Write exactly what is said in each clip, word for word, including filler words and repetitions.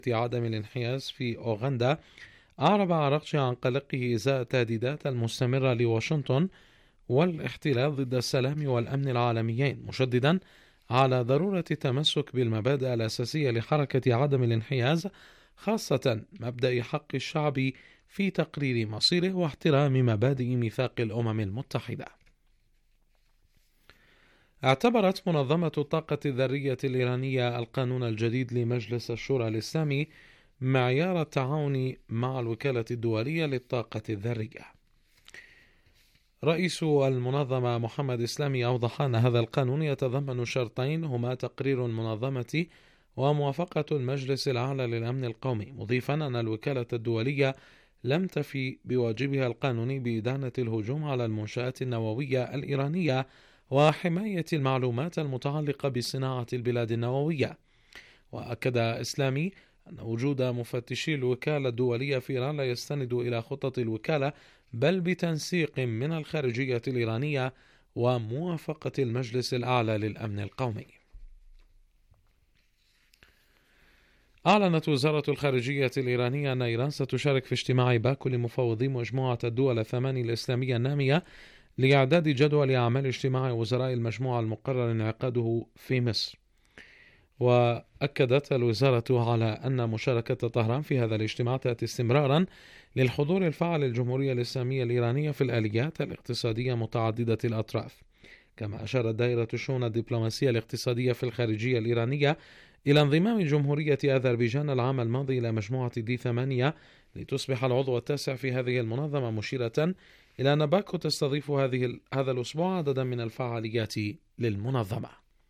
عدم الانحياز في أوغندا أعرب عراقچي عن قلقه إزاء التهديدات المستمرة لواشنطن والاحتلال ضد السلام والأمن العالميين، مشددا على ضرورة التمسك بالمبادئ الأساسية لحركة عدم الانحياز، خاصة مبدأ حق الشعب في تقرير مصيره واحترام مبادئ ميثاق الأمم المتحدة. اعتبرت منظمة الطاقة الذرية الإيرانية القانون الجديد لمجلس الشورى الإسلامي معيار التعاون مع الوكالة الدولية للطاقة الذرية. رئيس المنظمة محمد إسلامي أوضح أن هذا القانون يتضمن شرطين هما تقرير المنظمة وموافقة المجلس الأعلى للأمن القومي، مضيفا أن الوكالة الدولية لم تفي بواجبها القانوني بإدانة الهجوم على المنشآت النووية الإيرانية وحماية المعلومات المتعلقة بصناعة البلاد النووية. وأكد إسلامي أن وجود مفتشي الوكالة الدولية في إيران لا يستند إلى خطط الوكالة، بل بتنسيق من الخارجية الإيرانية وموافقة المجلس الأعلى للأمن القومي. أعلنت وزارة الخارجية الإيرانية أن إيران ستشارك في اجتماع باكو لمفوضي مجموعة الدول الثماني الإسلامية النامية لإعداد جدول أعمال اجتماع وزراء المجموعة المقرر انعقاده في مصر. وأكدت الوزارة على أن مشاركة طهران في هذا الاجتماع تأتي استمرارا للحضور الفعال للجمهورية الإسلامية الإيرانية في الآليات الاقتصادية متعددة الأطراف. كما أشارت دائرة الشؤون الدبلوماسية الاقتصادية في الخارجية الإيرانية إلى انضمام جمهورية أذربيجان العام الماضي إلى مجموعة دي ثمانية لتصبح العضو التاسع في هذه المنظمة، مشيرة إلى أن باكو تستضيف هذه هذا الأسبوع عددا من الفعاليات للمنظمة.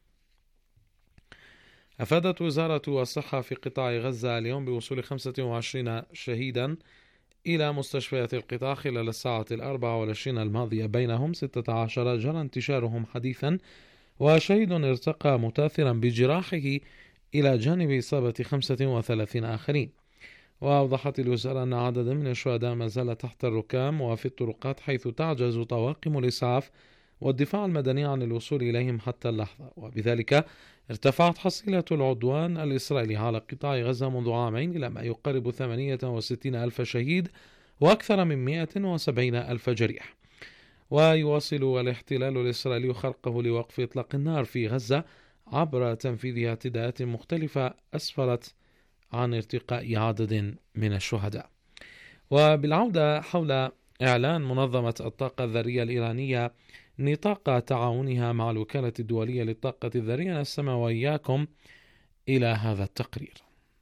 أفادت وزارة الصحة في قطاع غزة اليوم بوصول خمسة وعشرين شهيدا إلى مستشفيات القطاع خلال الساعة الأربع والعشرين الماضية، بينهم ستة عشر جرى انتشارهم حديثا، وشهيد ارتقى متاثرا بجراحه إلى جانب إصابة خمسة وثلاثين آخرين. وأوضحت الوزارة أن عددا من الشهداء ما زال تحت الركام وفي الطرقات، حيث تعجز طواقم الإسعاف والدفاع المدني عن الوصول إليهم حتى اللحظة، وبذلك ارتفعت حصيلة العدوان الإسرائيلي على قطاع غزة منذ عامين إلى ما يقارب ثمانية وستين ألف شهيد وأكثر من مئة وسبعين ألف جريح. ويواصل الاحتلال الإسرائيلي خرقه لوقف إطلاق النار في غزة عبر تنفيذ اعتداءات مختلفة أسفرت عن ارتقاء عدد من الشهداء. وبالعودة حول إعلان منظمة الطاقة الذرية الإيرانية نطاق تعاونها مع الوكالة الدولية للطاقة الذرية، نستمع وإياكم إلى هذا التقرير.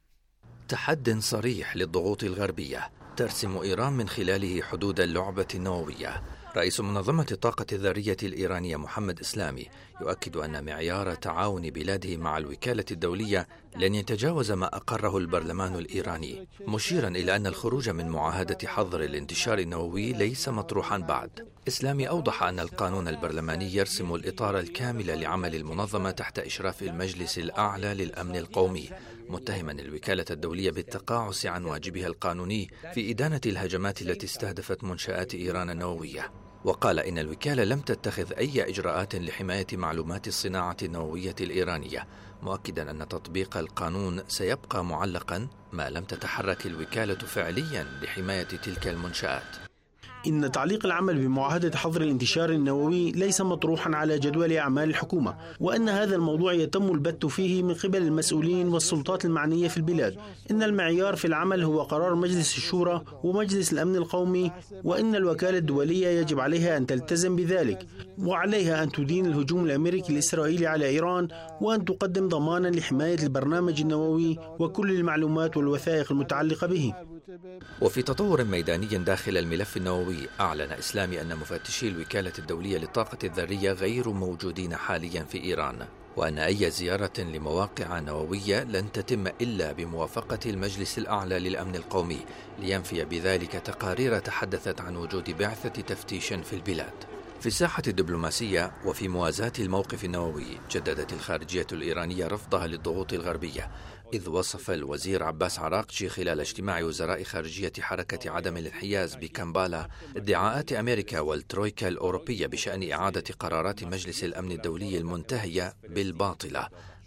تحد صريح للضغوط الغربية ترسم إيران من خلاله حدود اللعبة النووية. رئيس منظمة الطاقة الذرية الإيرانية محمد إسلامي يؤكد أن معيار تعاون بلاده مع الوكالة الدولية لن يتجاوز ما أقره البرلمان الإيراني، مشيرا إلى أن الخروج من معاهدة حظر الانتشار النووي ليس مطروحا بعد. إسلامي أوضح أن القانون البرلماني يرسم الإطار الكامل لعمل المنظمة تحت إشراف المجلس الأعلى للأمن القومي، متهما الوكالة الدولية بالتقاعس عن واجبها القانوني في إدانة الهجمات التي استهدفت منشآت إيران النووية. وقال إن الوكالة لم تتخذ أي إجراءات لحماية معلومات الصناعة النووية الإيرانية، مؤكدا أن تطبيق القانون سيبقى معلقا ما لم تتحرك الوكالة فعليا لحماية تلك المنشآت. إن تعليق العمل بمعاهدة حظر الانتشار النووي ليس مطروحا على جدول أعمال الحكومة، وأن هذا الموضوع يتم البت فيه من قبل المسؤولين والسلطات المعنية في البلاد. إن المعيار في العمل هو قرار مجلس الشورى ومجلس الأمن القومي، وإن الوكالة الدولية يجب عليها أن تلتزم بذلك، وعليها أن تدين الهجوم الأمريكي الإسرائيلي على إيران، وأن تقدم ضمانا لحماية البرنامج النووي وكل المعلومات والوثائق المتعلقة به. وفي تطور ميداني داخل الملف النووي، أعلن إسلامي أن مفتشي الوكالة الدولية للطاقة الذرية غير موجودين حاليا في إيران، وأن أي زيارة لمواقع نووية لن تتم إلا بموافقة المجلس الأعلى للأمن القومي، لينفي بذلك تقارير تحدثت عن وجود بعثة تفتيش في البلاد. في الساحة الدبلوماسية وفي موازاة الموقف النووي، جددت الخارجية الإيرانية رفضها للضغوط الغربية، إذ وصف الوزير عباس عراقچي خلال اجتماع وزراء خارجية حركة عدم الانحياز بكامبالا ادعاءات أمريكا والترويكا الأوروبية بشأن إعادة قرارات مجلس الأمن الدولي المنتهية بالباطلة،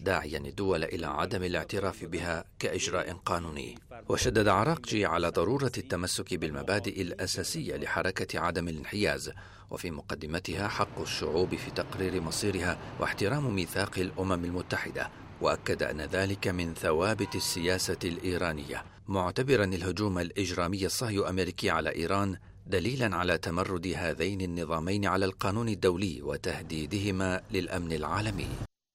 داعيا الدول إلى عدم الاعتراف بها كإجراء قانوني. وشدد عراقجي على ضرورة التمسك بالمبادئ الأساسية لحركة عدم الانحياز، وفي مقدمتها حق الشعوب في تقرير مصيرها واحترام ميثاق الأمم المتحدة، وأكد أن ذلك من ثوابت السياسة الإيرانية، معتبرا الهجوم الإجرامي الصهيو أمريكي على إيران دليلا على تمرد هذين النظامين على القانون الدولي وتهديدهما للأمن العالمي.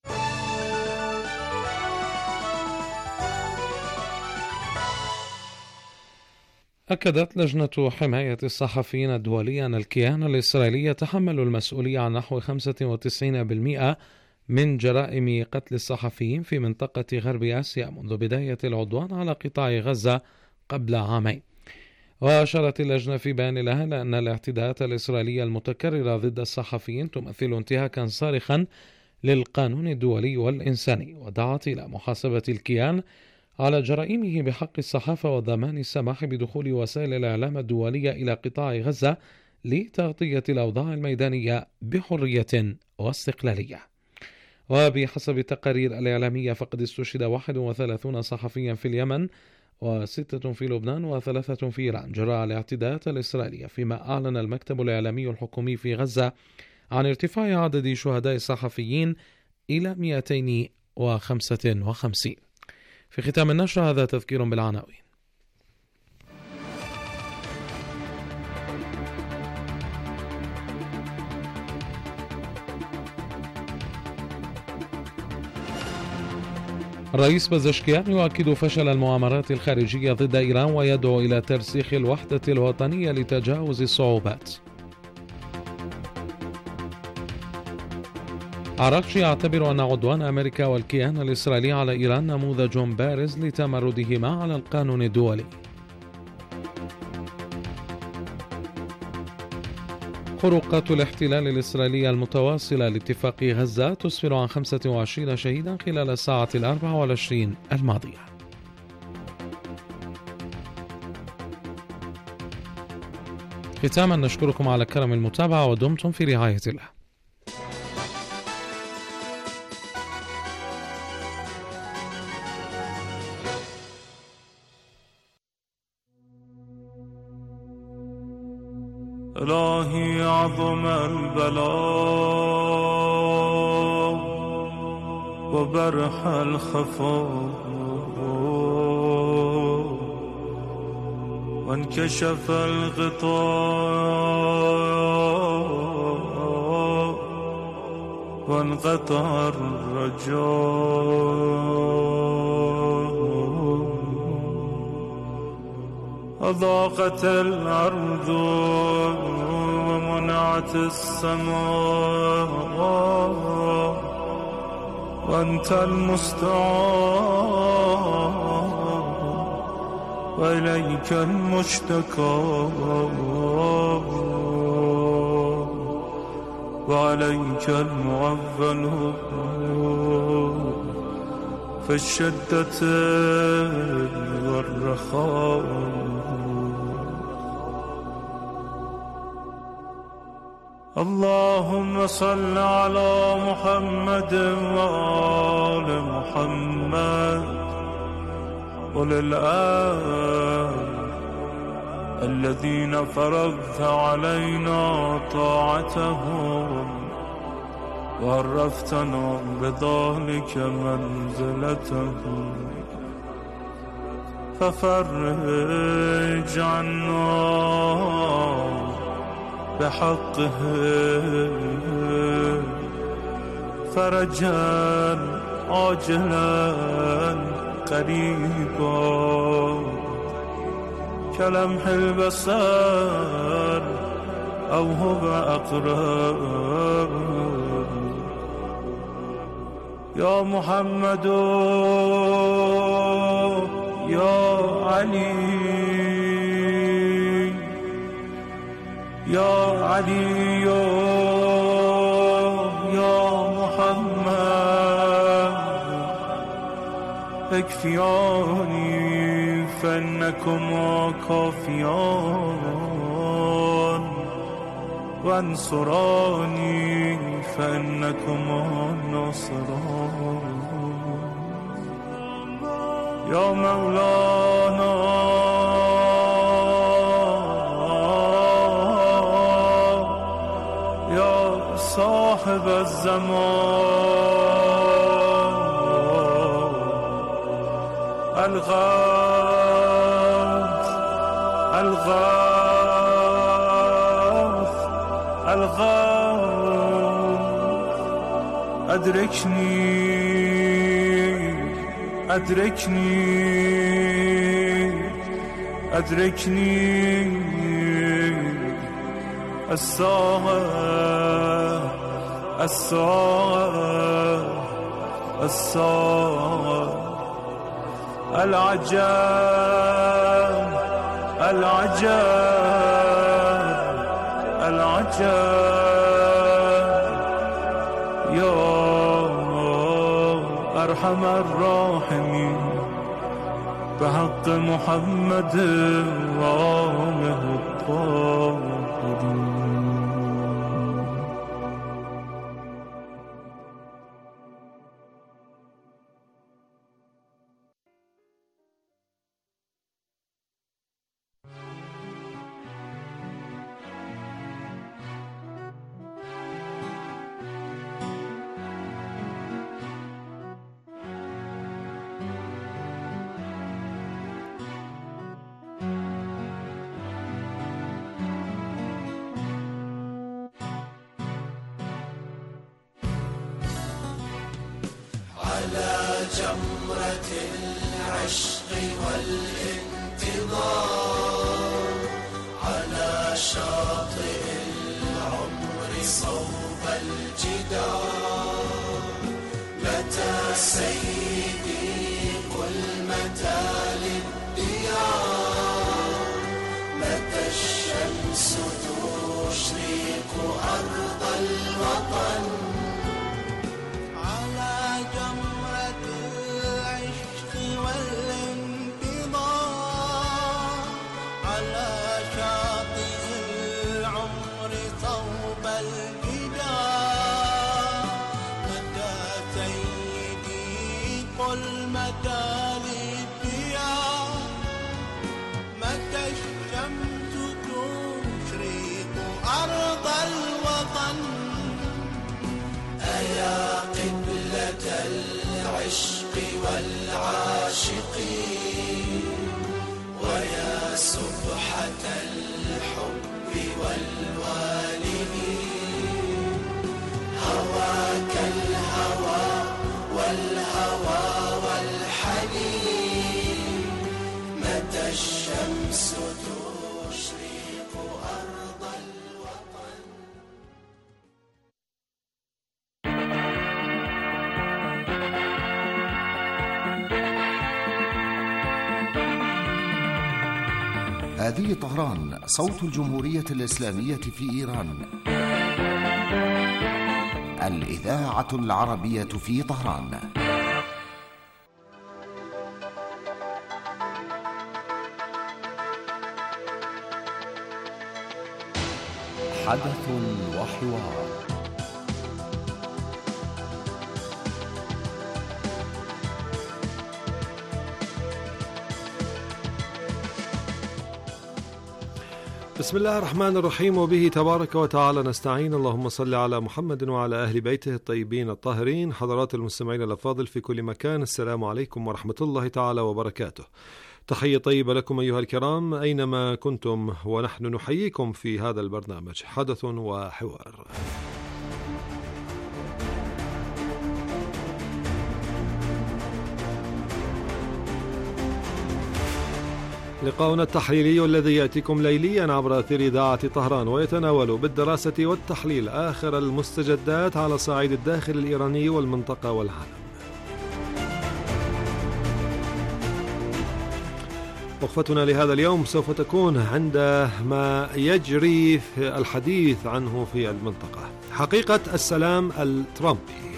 أكدت لجنة حماية الصحفيين الدولية أن الكيان الإسرائيلي يتحمل المسؤولية عن نحو خمسة وتسعين بالمئة من جرائم قتل الصحفيين في منطقة غرب آسيا منذ بداية العدوان على قطاع غزة قبل عامين. وأشارت اللجنة في بيان لها إلى أن الاعتداءات الإسرائيلية المتكررة ضد الصحفيين تمثل انتهاكا صارخا للقانون الدولي والإنساني، ودعت إلى محاسبة الكيان على جرائمه بحق الصحافة وضمان السماح بدخول وسائل الإعلام الدولية إلى قطاع غزة لتغطية الأوضاع الميدانية بحرية واستقلالية. وبحسب التقارير الإعلامية فقد استشهد واحد وثلاثون صحفيا في اليمن وستة في لبنان وثلاثة في إيران جراء الاعتداءات الإسرائيلية، فيما أعلن المكتب الإعلامي الحكومي في غزة عن ارتفاع عدد شهداء الصحفيين إلى مئتين وخمسة وخمسين. في ختام النشرة هذا تذكير بالعناوين. الرئيس بزشكيان يؤكد فشل المؤامرات الخارجية ضد إيران ويدعو إلى ترسيخ الوحدة الوطنية لتجاوز الصعوبات. عراقجي يعتبر أن عدوان أمريكا والكيان الإسرائيلي على إيران نموذج بارز لتمردهما على القانون الدولي. خروقات الاحتلال الإسرائيلي المتواصلة لاتفاق غزة تسفر عن خمسة وعشرين شهيدا خلال الساعة الأربع والعشرين الماضية. ختاما نشكركم على كرم المتابعة ودمتم في رعاية الله. إلهي عظم البلاء وبرح الخفاء وانكشف الغطاء وانقطع الرجاء أضاقت الأرض ومنعت السماء وأنت المستعان وإليك المشتكى وعليك المعول في الشدة والرخاء. اللهم صل على محمد وآل محمد وللآل الذين فرضت علينا طاعتهم وعرفتنا بذلك منزلتهم، ففرج عنا بحقه فرجا عاجلا قريبا كلمح البصر أو هو أقرب. يا محمد يا علي يا علي يا محمد اكفياني فإنكما كافيان وانصراني فإنكما ناصران. يا مولانا يا صاحب الزمان الغوث الغوث الغوث أدركني أدركني أدركني الساعة الساعة الساعة العجاب العجاب العجاب يا أرحم الراحمين بحق محمد وآله الطاهرين. على جمرة العشق والانتظار على شاطئ العمر صوب الجدار متى سيدي قل متى للديار متى الشمس تشرق أرض الوطن العشق والعاشقين ويا سبحة الحب والوالدين هواك الهوى والهوى والحنين متى الشمس تشرق أرض الوطن. هذه طهران صوت الجمهورية الإسلامية في إيران. الإذاعة العربية في طهران. حدث وحوار. بسم الله الرحمن الرحيم، وبه تبارك وتعالى نستعين. اللهم صل على محمد وعلى أهل بيته الطيبين الطاهرين. حضرات المستمعين الأفاضل في كل مكان، السلام عليكم ورحمة الله تعالى وبركاته. تحية طيبة لكم أيها الكرام أينما كنتم، ونحن نحييكم في هذا البرنامج حدث وحوار. لقاؤنا التحليلي الذي يأتيكم ليليا عبر أثير إذاعة طهران، ويتناول بالدراسة والتحليل آخر المستجدات على صعيد الداخل الإيراني والمنطقة والعالم. وقفتنا لهذا اليوم سوف تكون عند ما يجري في الحديث عنه في المنطقة، حقيقة السلام الترامبي.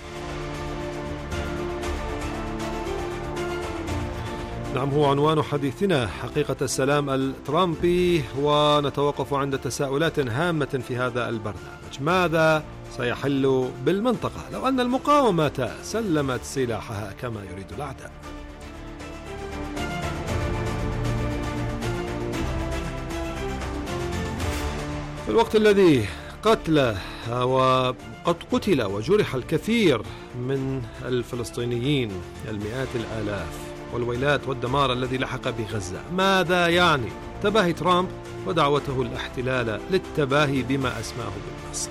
نعم، هو عنوان حديثنا، حقيقة السلام الترامبي، ونتوقف عند تساؤلات هامة في هذا البرنامج. ماذا سيحل بالمنطقة لو أن المقاومة سلمت سلاحها كما يريد الأعداء؟ في الوقت الذي قتل وقد قتل وجرح الكثير من الفلسطينيين، المئات الآلاف، والويلات والدمار الذي لحق بغزة، ماذا يعني تباهي ترامب ودعوته الاحتلال للتباهي بما أسماه بالنصر؟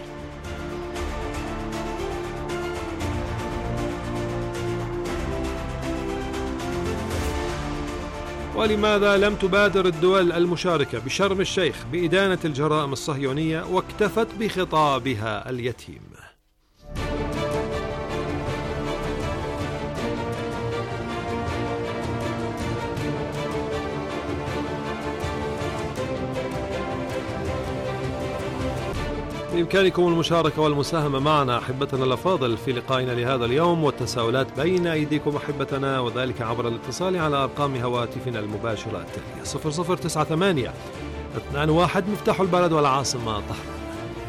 ولماذا لم تبادر الدول المشاركة بشرم الشيخ بإدانة الجرائم الصهيونية واكتفت بخطابها اليتيم؟ بإمكانكم المشاركة والمساهمة معنا أحبتنا الأفاضل في لقائنا لهذا اليوم، والتساؤلات بين أيديكم أحبتنا، وذلك عبر الاتصال على أرقام هواتفنا المباشرة التالية: صفر صفر تسعة ثمانية اثنان واحد مفتاح البلد والعاصمة طهران.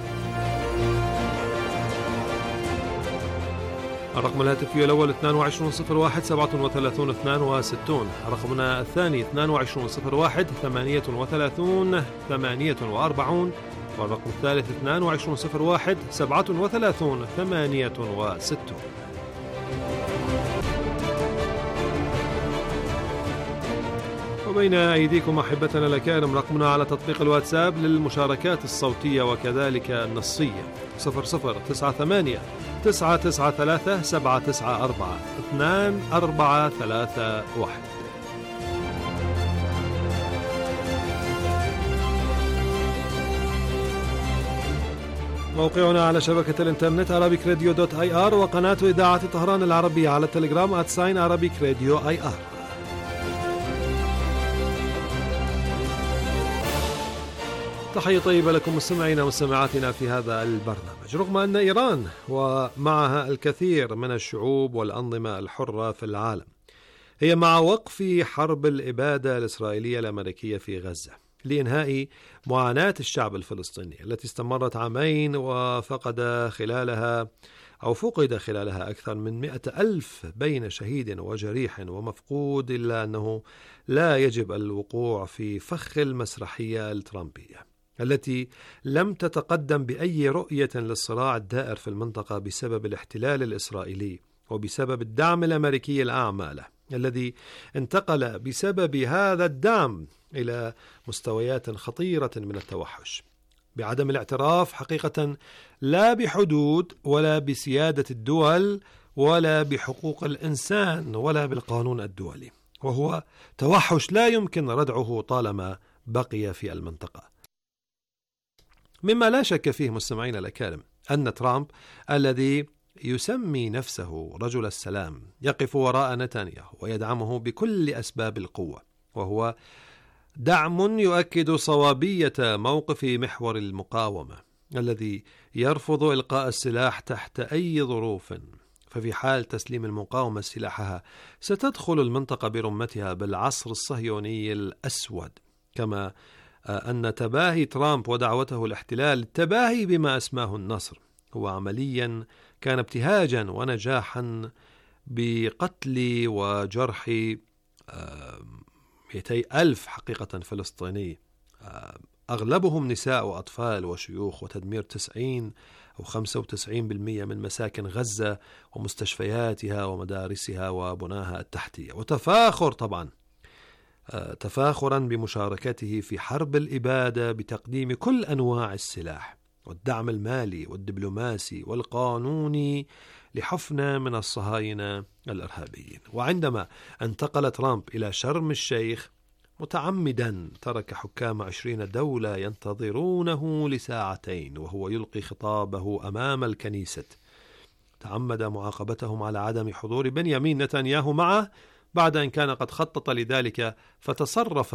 الرقم الهاتفي الأول اثنان وعشرين صفر واحد سبعة وثلاثين اثنان وستين، رقمنا الثاني اثنان وعشرين صفر واحد ثمانية وثلاثين ثمانية وأربعين، والرقم الثالث اثنان وعشرين صفر واحد سبعة وثلاثين ثمانية وستين. وبين أيديكم أحبتنا الأكارم رقمنا على تطبيق الواتساب للمشاركات الصوتية وكذلك النصية: صفر صفر تسعة ثمانية تسعة تسعة ثلاثة سبعة تسعة أربعة اثنان أربعة ثلاثة واحد. موقعنا على شبكة الإنترنت أرابيك راديو دوت آي آر، وقناة إذاعة طهران العربية على التليجرام آت ساين أرابيك راديو آي آر. تحية طيبة لكم مستمعينا ومستمعاتنا في هذا البرنامج. رغم أن إيران ومعها الكثير من الشعوب والأنظمة الحرة في العالم هي مع وقف حرب الإبادة الإسرائيلية الأمريكية في غزة لإنهاء معاناة الشعب الفلسطيني التي استمرت عامين وفقد خلالها أو فقد خلالها أكثر من مئة ألف بين شهيد وجريح ومفقود، إلا أنه لا يجب الوقوع في فخ المسرحية الترامبية التي لم تتقدم بأي رؤية للصراع الدائر في المنطقة بسبب الاحتلال الإسرائيلي وبسبب الدعم الأمريكي الأعمى له، الذي انتقل بسبب هذا الدعم إلى مستويات خطيرة من التوحش، بعدم الاعتراف حقيقة لا بحدود ولا بسيادة الدول ولا بحقوق الإنسان ولا بالقانون الدولي، وهو توحش لا يمكن ردعه طالما بقي في المنطقة. مما لا شك فيه مستمعين الأكارم أن ترامب الذي يسمي نفسه رجل السلام يقف وراء نتنياهو ويدعمه بكل أسباب القوة، وهو دعم يؤكد صوابية موقف محور المقاومة الذي يرفض إلقاء السلاح تحت أي ظروف، ففي حال تسليم المقاومة سلاحها ستدخل المنطقة برمتها بالعصر الصهيوني الأسود. كما أن تباهي ترامب ودعوته الاحتلال التباهي بما أسماه النصر هو عمليا كان ابتهاجا ونجاحا بقتل وجرح مئتي ألف حقيقة فلسطيني، أغلبهم نساء وأطفال وشيوخ، وتدمير تسعين أو خمسة وتسعين بالمئة من مساكن غزة ومستشفياتها ومدارسها وبناها التحتية، وتفاخر طبعا تفاخرا بمشاركته في حرب الإبادة بتقديم كل أنواع السلاح والدعم المالي والدبلوماسي والقانوني لحفنة من الصهاينة الإرهابيين. وعندما انتقل ترامب إلى شرم الشيخ متعمدا ترك حكام عشرين دولة ينتظرونه لساعتين وهو يلقي خطابه أمام الكنيسة، تعمد معاقبتهم على عدم حضور بنيامين نتنياهو معه بعد أن كان قد خطط لذلك، فتصرف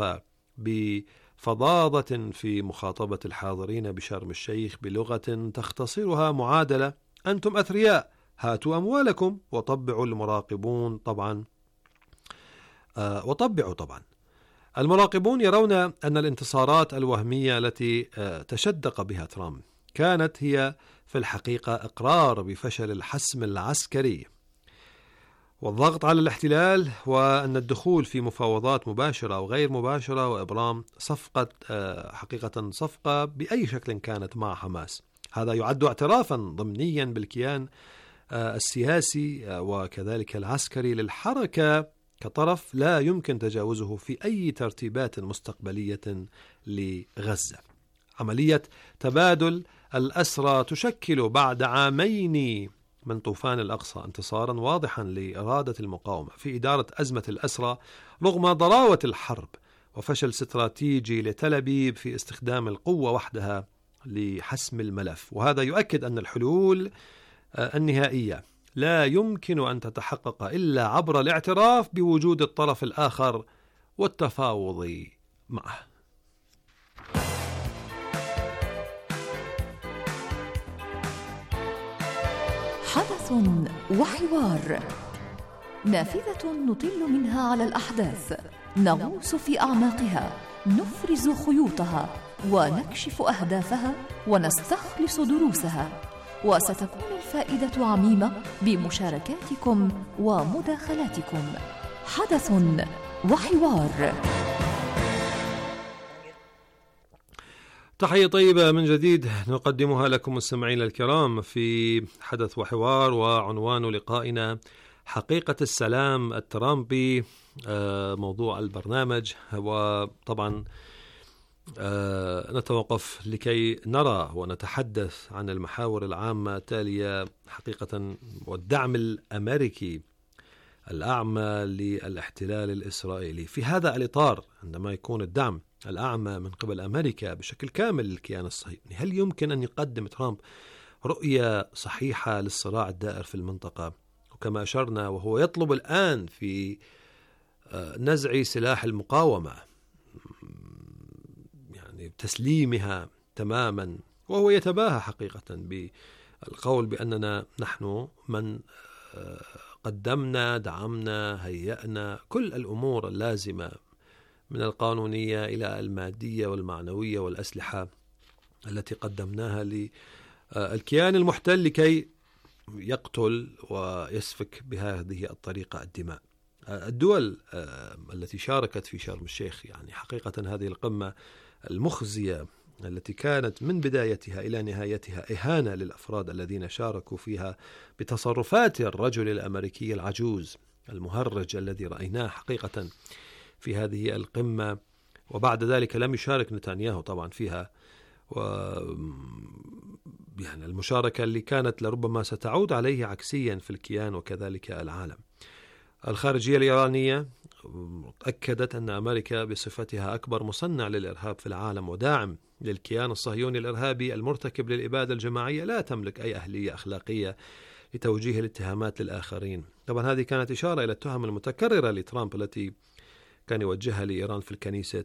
بفظاظة في مخاطبة الحاضرين بشرم الشيخ بلغة تختصرها معادلة: أنتم أثرياء، هاتوا أموالكم وطبعوا المراقبون طبعا آه وطبعوا طبعا المراقبون يرون أن الانتصارات الوهمية التي آه تشدق بها ترامب كانت هي في الحقيقة إقرار بفشل الحسم العسكري، والضغط على الاحتلال، وأن الدخول في مفاوضات مباشرة أو غير مباشرة وإبرام صفقة حقيقة صفقة بأي شكل كانت مع حماس. هذا يعد اعترافا ضمنيا بالكيان السياسي وكذلك العسكري للحركة كطرف لا يمكن تجاوزه في أي ترتيبات مستقبلية لغزة. عملية تبادل الأسرى تشكل بعد عامين من طوفان الأقصى انتصارا واضحا لإرادة المقاومة في إدارة أزمة الأسرى رغم ضراوة الحرب وفشل استراتيجي لتل أبيب في استخدام القوة وحدها لحسم الملف. وهذا يؤكد أن الحلول النهائية لا يمكن أن تتحقق إلا عبر الاعتراف بوجود الطرف الآخر والتفاوض معه. حدث وحوار، نافذة نطل منها على الأحداث، نغوص في أعماقها، نفرز خيوطها ونكشف أهدافها ونستخلص دروسها، وستكون الفائدة عميمة بمشاركاتكم ومداخلاتكم. حدث وحوار. تحية طيبة من جديد نقدمها لكم مستمعين الكرام في حدث وحوار، وعنوان لقائنا حقيقة السلام الترامبي موضوع البرنامج. وطبعا نتوقف لكي نرى ونتحدث عن المحاور العامة التالية حقيقة، والدعم الأمريكي الأعمى للاحتلال الإسرائيلي. في هذا الإطار عندما يكون الدعم الأعمى من قبل أمريكا بشكل كامل للكيان الصهيوني، هل يمكن أن يقدم ترامب رؤية صحيحة للصراع الدائر في المنطقة؟ وكما أشرنا وهو يطلب الآن في نزع سلاح المقاومة، يعني تسليمها تماما، وهو يتباهى حقيقة بالقول بأننا نحن من قدمنا دعمنا هيئنا كل الأمور اللازمة من القانونية إلى المادية والمعنوية والأسلحة التي قدمناها للكيان المحتل لكي يقتل ويسفك بهذه الطريقة الدماء. الدول التي شاركت في شرم الشيخ، يعني حقيقة هذه القمة المخزية التي كانت من بدايتها إلى نهايتها إهانة للأفراد الذين شاركوا فيها بتصرفات الرجل الأمريكي العجوز المهرج الذي رأيناه حقيقة في هذه القمة، وبعد ذلك لم يشارك نتنياهو طبعا فيها، و يعني المشاركة اللي كانت لربما ستعود عليه عكسيا في الكيان وكذلك العالم. الخارجية الإيرانية أكدت أن أمريكا بصفتها أكبر مصنع للإرهاب في العالم وداعم للكيان الصهيوني الإرهابي المرتكب للإبادة الجماعية لا تملك أي أهلية أخلاقية لتوجيه الاتهامات للآخرين. طبعا هذه كانت إشارة إلى التهم المتكررة لترامب التي كان يوجهها لإيران في الكنيسة.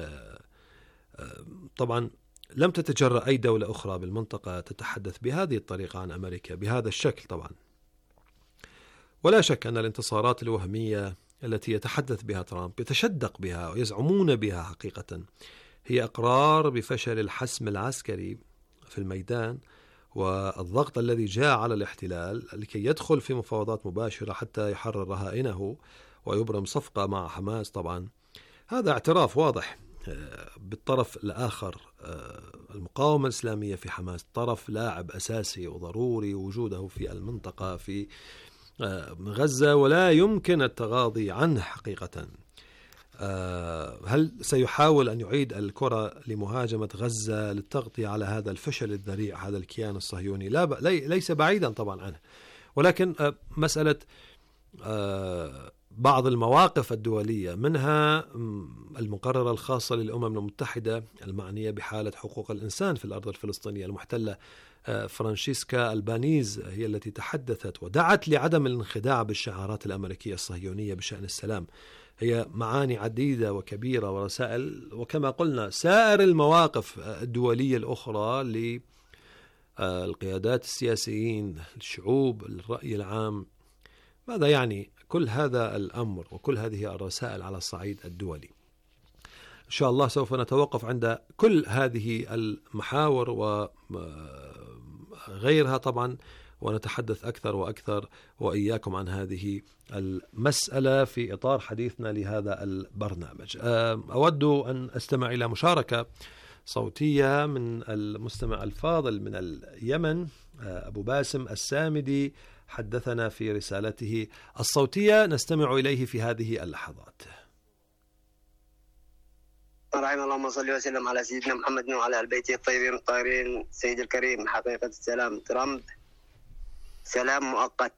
طبعا لم تتجرأ أي دولة أخرى بالمنطقة تتحدث بهذه الطريقة عن أمريكا بهذا الشكل طبعا. ولا شك أن الانتصارات الوهمية التي يتحدث بها ترامب يتشدق بها ويزعمون بها حقيقة هي أقرار بفشل الحسم العسكري في الميدان والضغط الذي جاء على الاحتلال لكي يدخل في مفاوضات مباشرة حتى يحرر رهائنه ويبرم صفقة مع حماس. طبعا هذا اعتراف واضح بالطرف الآخر. المقاومة الإسلامية في حماس طرف لاعب أساسي وضروري وجوده في المنطقة في غزة ولا يمكن التغاضي عنه حقيقة. هل سيحاول أن يعيد الكرة لمهاجمة غزة للتغطية على هذا الفشل الذريع هذا الكيان الصهيوني؟ لا ب... ليس بعيدا طبعا عنه، ولكن مسألة بعض المواقف الدولية منها المقررة الخاصة للأمم المتحدة المعنية بحالة حقوق الإنسان في الأرض الفلسطينية المحتلة، فرانشيسكا البانيز هي التي تحدثت ودعت لعدم الانخداع بالشعارات الأمريكية الصهيونية بشأن السلام. هي معاني عديدة وكبيرة ورسائل، وكما قلنا سائر المواقف الدولية الأخرى للقيادات السياسيين الشعوب الرأي العام. ماذا يعني كل هذا الأمر وكل هذه الرسائل على الصعيد الدولي؟ إن شاء الله سوف نتوقف عند كل هذه المحاور وغيرها طبعا، ونتحدث أكثر وأكثر وإياكم عن هذه المسألة في إطار حديثنا لهذا البرنامج. أود أن أستمع إلى مشاركة صوتية من المستمع الفاضل من اليمن أبو باسم السامدي، حدثنا في رسالته الصوتية، نستمع إليه في هذه اللحظات. رحم اللهم صل وسلم على سيدنا محمد وعلى آل بيته الطيبين الطاهرين. سيد الكريم، حقيقة السلام ترامب سلام مؤقت،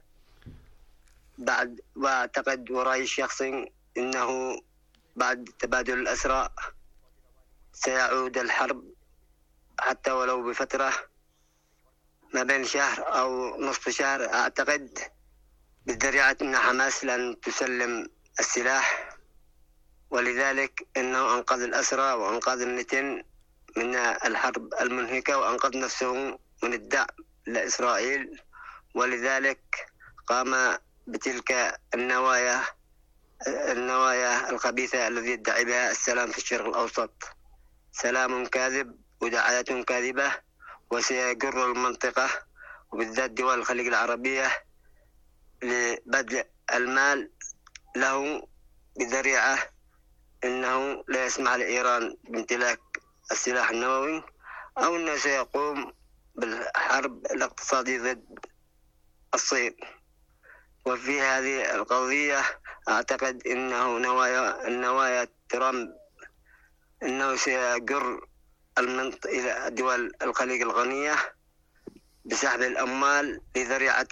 بعد واعتقد ورأيي الشخصي أنه بعد تبادل الأسرى سيعود الحرب حتى ولو بفترة ما بين شهر أو نصف شهر. أعتقد بالذريعة أن حماس لن تسلم السلاح، ولذلك أنه أنقذ الأسرى وأنقذ النتن من الحرب المنهكة وأنقذ نفسه من الدعم لإسرائيل، ولذلك قام بتلك النوايا النوايا الخبيثة الذي يدعي بها السلام في الشرق الأوسط. سلام كاذب ودعاية كاذبة، وسيجر المنطقة وبالذات دول الخليج العربية لبذل المال له بذريعة أنه لا يسمح لإيران بامتلاك السلاح النووي، أو أنه سيقوم بالحرب الاقتصادي ضد الصين. وفي هذه القضية أعتقد أنه نوايا النوايا ترامب أنه سيجر المنطقة إلى دول الخليج الغنية بسحب الأموال لذريعة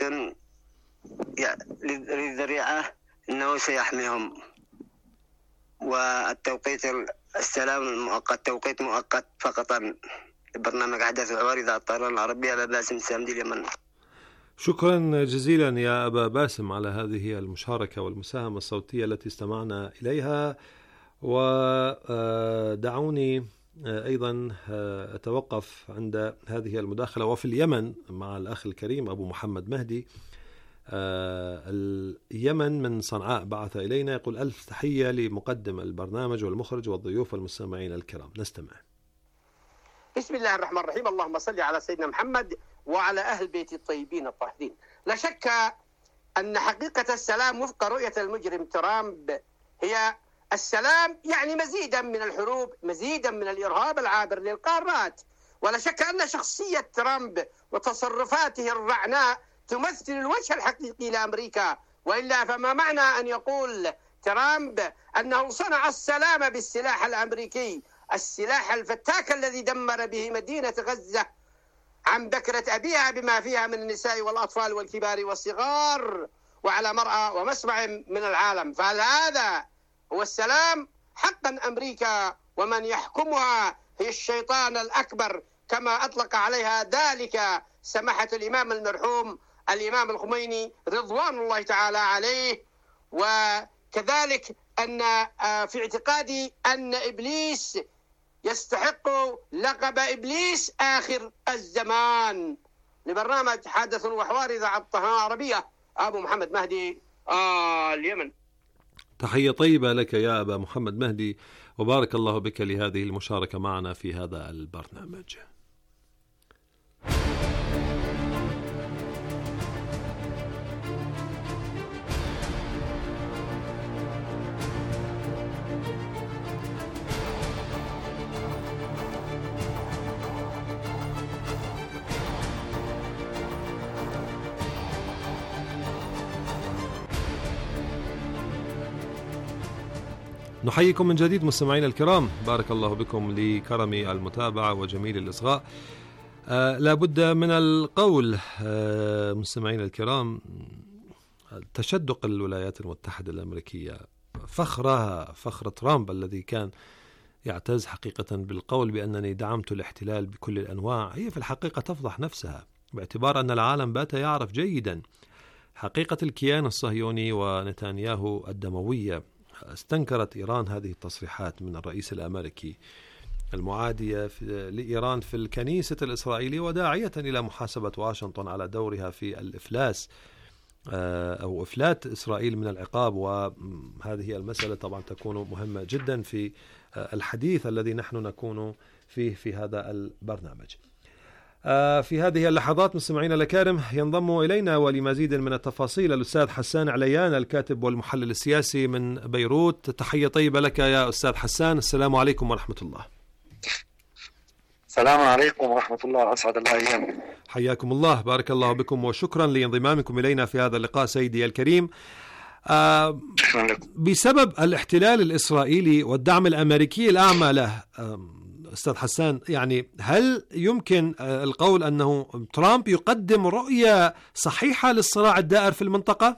لذريعة أنه سيحميهم. والتوقيت السلام المؤقت توقيت مؤقت فقط. برنامج أحداث الحوار إذاعة الطيران العربية، أبا باسم السامدي، اليمن. شكرا جزيلا يا أبا باسم على هذه المشاركة والمساهمة الصوتية التي استمعنا إليها. ودعوني أيضا أتوقف عند هذه المداخلة وفي اليمن مع الأخ الكريم أبو محمد مهدي. اليمن من صنعاء بعث إلينا يقول: ألف تحية لمقدم البرنامج والمخرج والضيوف والمستمعين الكرام. نستمع. بسم الله الرحمن الرحيم. اللهم صل على سيدنا محمد وعلى أهل بيت الطيبين الطاهرين. لا شك أن حقيقة السلام وفق رؤية المجرم ترامب هي السلام، يعني مزيدا من الحروب، مزيدا من الإرهاب العابر للقارات. ولا شك أن شخصية ترامب وتصرفاته الرعناء تمثل الوجه الحقيقي لأمريكا، وإلا فما معنى أن يقول ترامب أنه صنع السلام بالسلاح الأمريكي، السلاح الفتاك الذي دمر به مدينة غزة عن بكرة أبيها بما فيها من النساء والأطفال والكبار والصغار وعلى مرأى ومسمع من العالم. فهذا هو السلام حقا. أمريكا ومن يحكمها هي الشيطان الأكبر، كما أطلق عليها ذلك سماحة الإمام المرحوم الإمام الخميني رضوان الله تعالى عليه. وكذلك أن في اعتقادي أن إبليس يستحق لقب إبليس آخر الزمان. لبرنامج حدث وحوار إذاعة الطيران العربية، أبو محمد مهدي، آه اليمن. تحية طيبة لك يا أبا محمد مهدي، وبارك الله بك لهذه المشاركة معنا في هذا البرنامج. نحييكم من جديد مستمعينا الكرام، بارك الله بكم لكرم المتابعة وجميل الإصغاء. آه لابد من القول آه مستمعينا الكرام، تشدق الولايات المتحدة الأمريكية، فخرها فخر ترامب الذي كان يعتز حقيقة بالقول بأنني دعمت الاحتلال بكل الأنواع، هي في الحقيقة تفضح نفسها، باعتبار أن العالم بات يعرف جيدا حقيقة الكيان الصهيوني ونتنياهو الدموية. استنكرت إيران هذه التصريحات من الرئيس الأمريكي المعادية لإيران في الكنيسة الإسرائيلية، وداعية إلى محاسبة واشنطن على دورها في الإفلاس أو إفلات إسرائيل من العقاب. وهذه المسألة طبعا تكون مهمة جدا في الحديث الذي نحن نكون فيه في هذا البرنامج. في هذه اللحظات مستمعينا الكرام ينضم إلينا ولمزيد من التفاصيل الأستاذ حسان عليان الكاتب والمحلل السياسي من بيروت. تحية طيبة لك يا أستاذ حسان، السلام عليكم ورحمة الله. السلام عليكم ورحمة الله، أسعد الله أيامكم. حياكم الله، بارك الله بكم، وشكرا لانضمامكم إلينا في هذا اللقاء سيدي الكريم. آه بسبب الاحتلال الإسرائيلي والدعم الأمريكي الأعمى له أستاذ حسان، يعني هل يمكن القول أنه ترامب يقدم رؤية صحيحة للصراع الدائر في المنطقة؟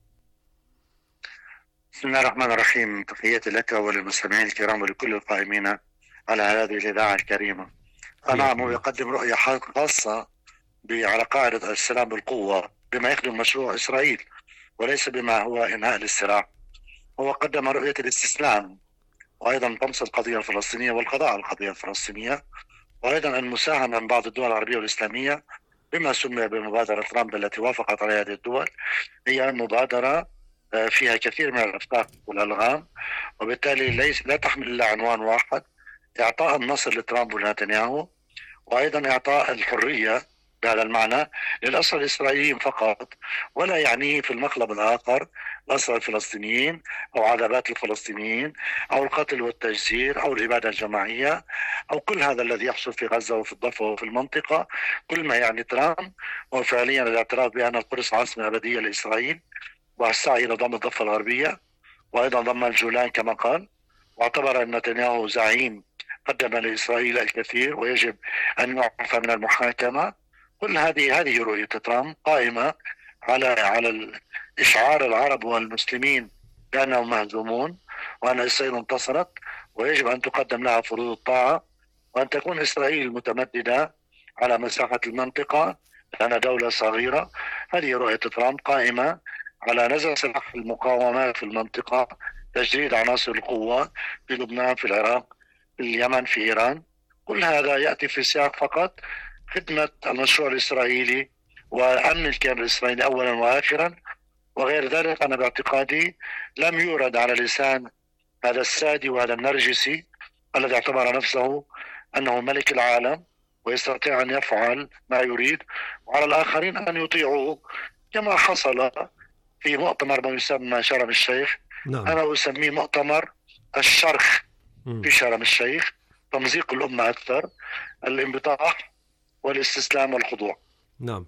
بسم الله الرحمن الرحيم، تحياتي لك وللمستمعين الكرام ولكل القائمين على هذه الإذاعة الكريمة. نعم، هو يقدم رؤية خاصة على قاعدة السلام بالقوة بما يخدم مشروع إسرائيل وليس بما هو إنهاء الصراع. هو قدم رؤية الاستسلام، وأيضا طمس القضية الفلسطينية والقضاء على القضية الفلسطينية، وأيضا المساهمة من بعض الدول العربية والإسلامية بما سمي بمبادرة ترامب التي وافقت على هذه الدول. هي مبادرة فيها كثير من الأفكار والألغام، وبالتالي ليس لا تحمل إلا عنوان واحد: إعطاء النصر لترامب ونتنياهو، وأيضا إعطاء الحرية بهذا المعنى للأسرى الإسرائيليين فقط، ولا يعني في المقلب الآخر الأسرى الفلسطينيين أو عذابات الفلسطينيين أو القتل والتجسير أو الإبادة الجماعية أو كل هذا الذي يحصل في غزة وفي الضفة وفي المنطقة. كل ما يعني ترامب هو فعليا الاعتراف بأن القدس عاصمة أبدية لإسرائيل، والسعي إلى ضم الضفة الغربية وأيضا ضم الجولان كما قال، واعتبر أن نتنياهو زعيم قدم لإسرائيل الكثير ويجب أن يعفى من المحاكمة. كل هذه هذه رؤية ترامب قائمة على على إشعار العرب والمسلمين بأنهم مهزومون وأن إسرائيل انتصرت ويجب أن تقدم لها فروض الطاعة، وأن تكون إسرائيل متمددة على مساحة المنطقة لأنها دولة صغيرة. هذه رؤية ترامب قائمة على نزع سلاح المقاومات في المنطقة، تجديد عناصر القوة في لبنان، في العراق، في اليمن، في إيران. كل هذا يأتي في سياق فقط خدمة المشروع الإسرائيلي وأمن الكيان الإسرائيلي أولا وآخرا. وغير ذلك أنا باعتقادي لم يورد على لسان هذا السادي وهذا النرجسي الذي اعتبر نفسه أنه ملك العالم ويستطيع أن يفعل ما يريد، وعلى الآخرين أن يطيعوه كما حصل في مؤتمر ما يسمى شرم الشيخ. نعم. أنا أسميه مؤتمر الشرخ م. في شرم الشيخ، تمزيق الأمة أكثر، الانبطاح والاستسلام والخضوع. نعم.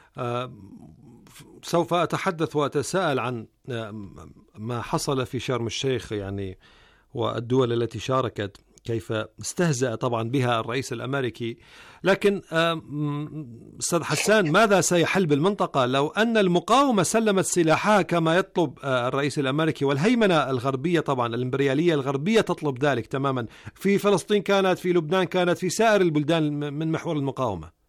آه سوف أتحدث وأتساءل عن ما حصل في شرم الشيخ يعني والدول التي شاركت، كيف استهزأ طبعا بها الرئيس الأمريكي. لكن أستاذ حسان، ماذا سيحل بالمنطقة لو أن المقاومة سلمت سلاحها كما يطلب الرئيس الأمريكي، والهيمنة الغربية طبعا الإمبريالية الغربية تطلب ذلك تماما، في فلسطين كانت، في لبنان كانت، في سائر البلدان من محور المقاومة؟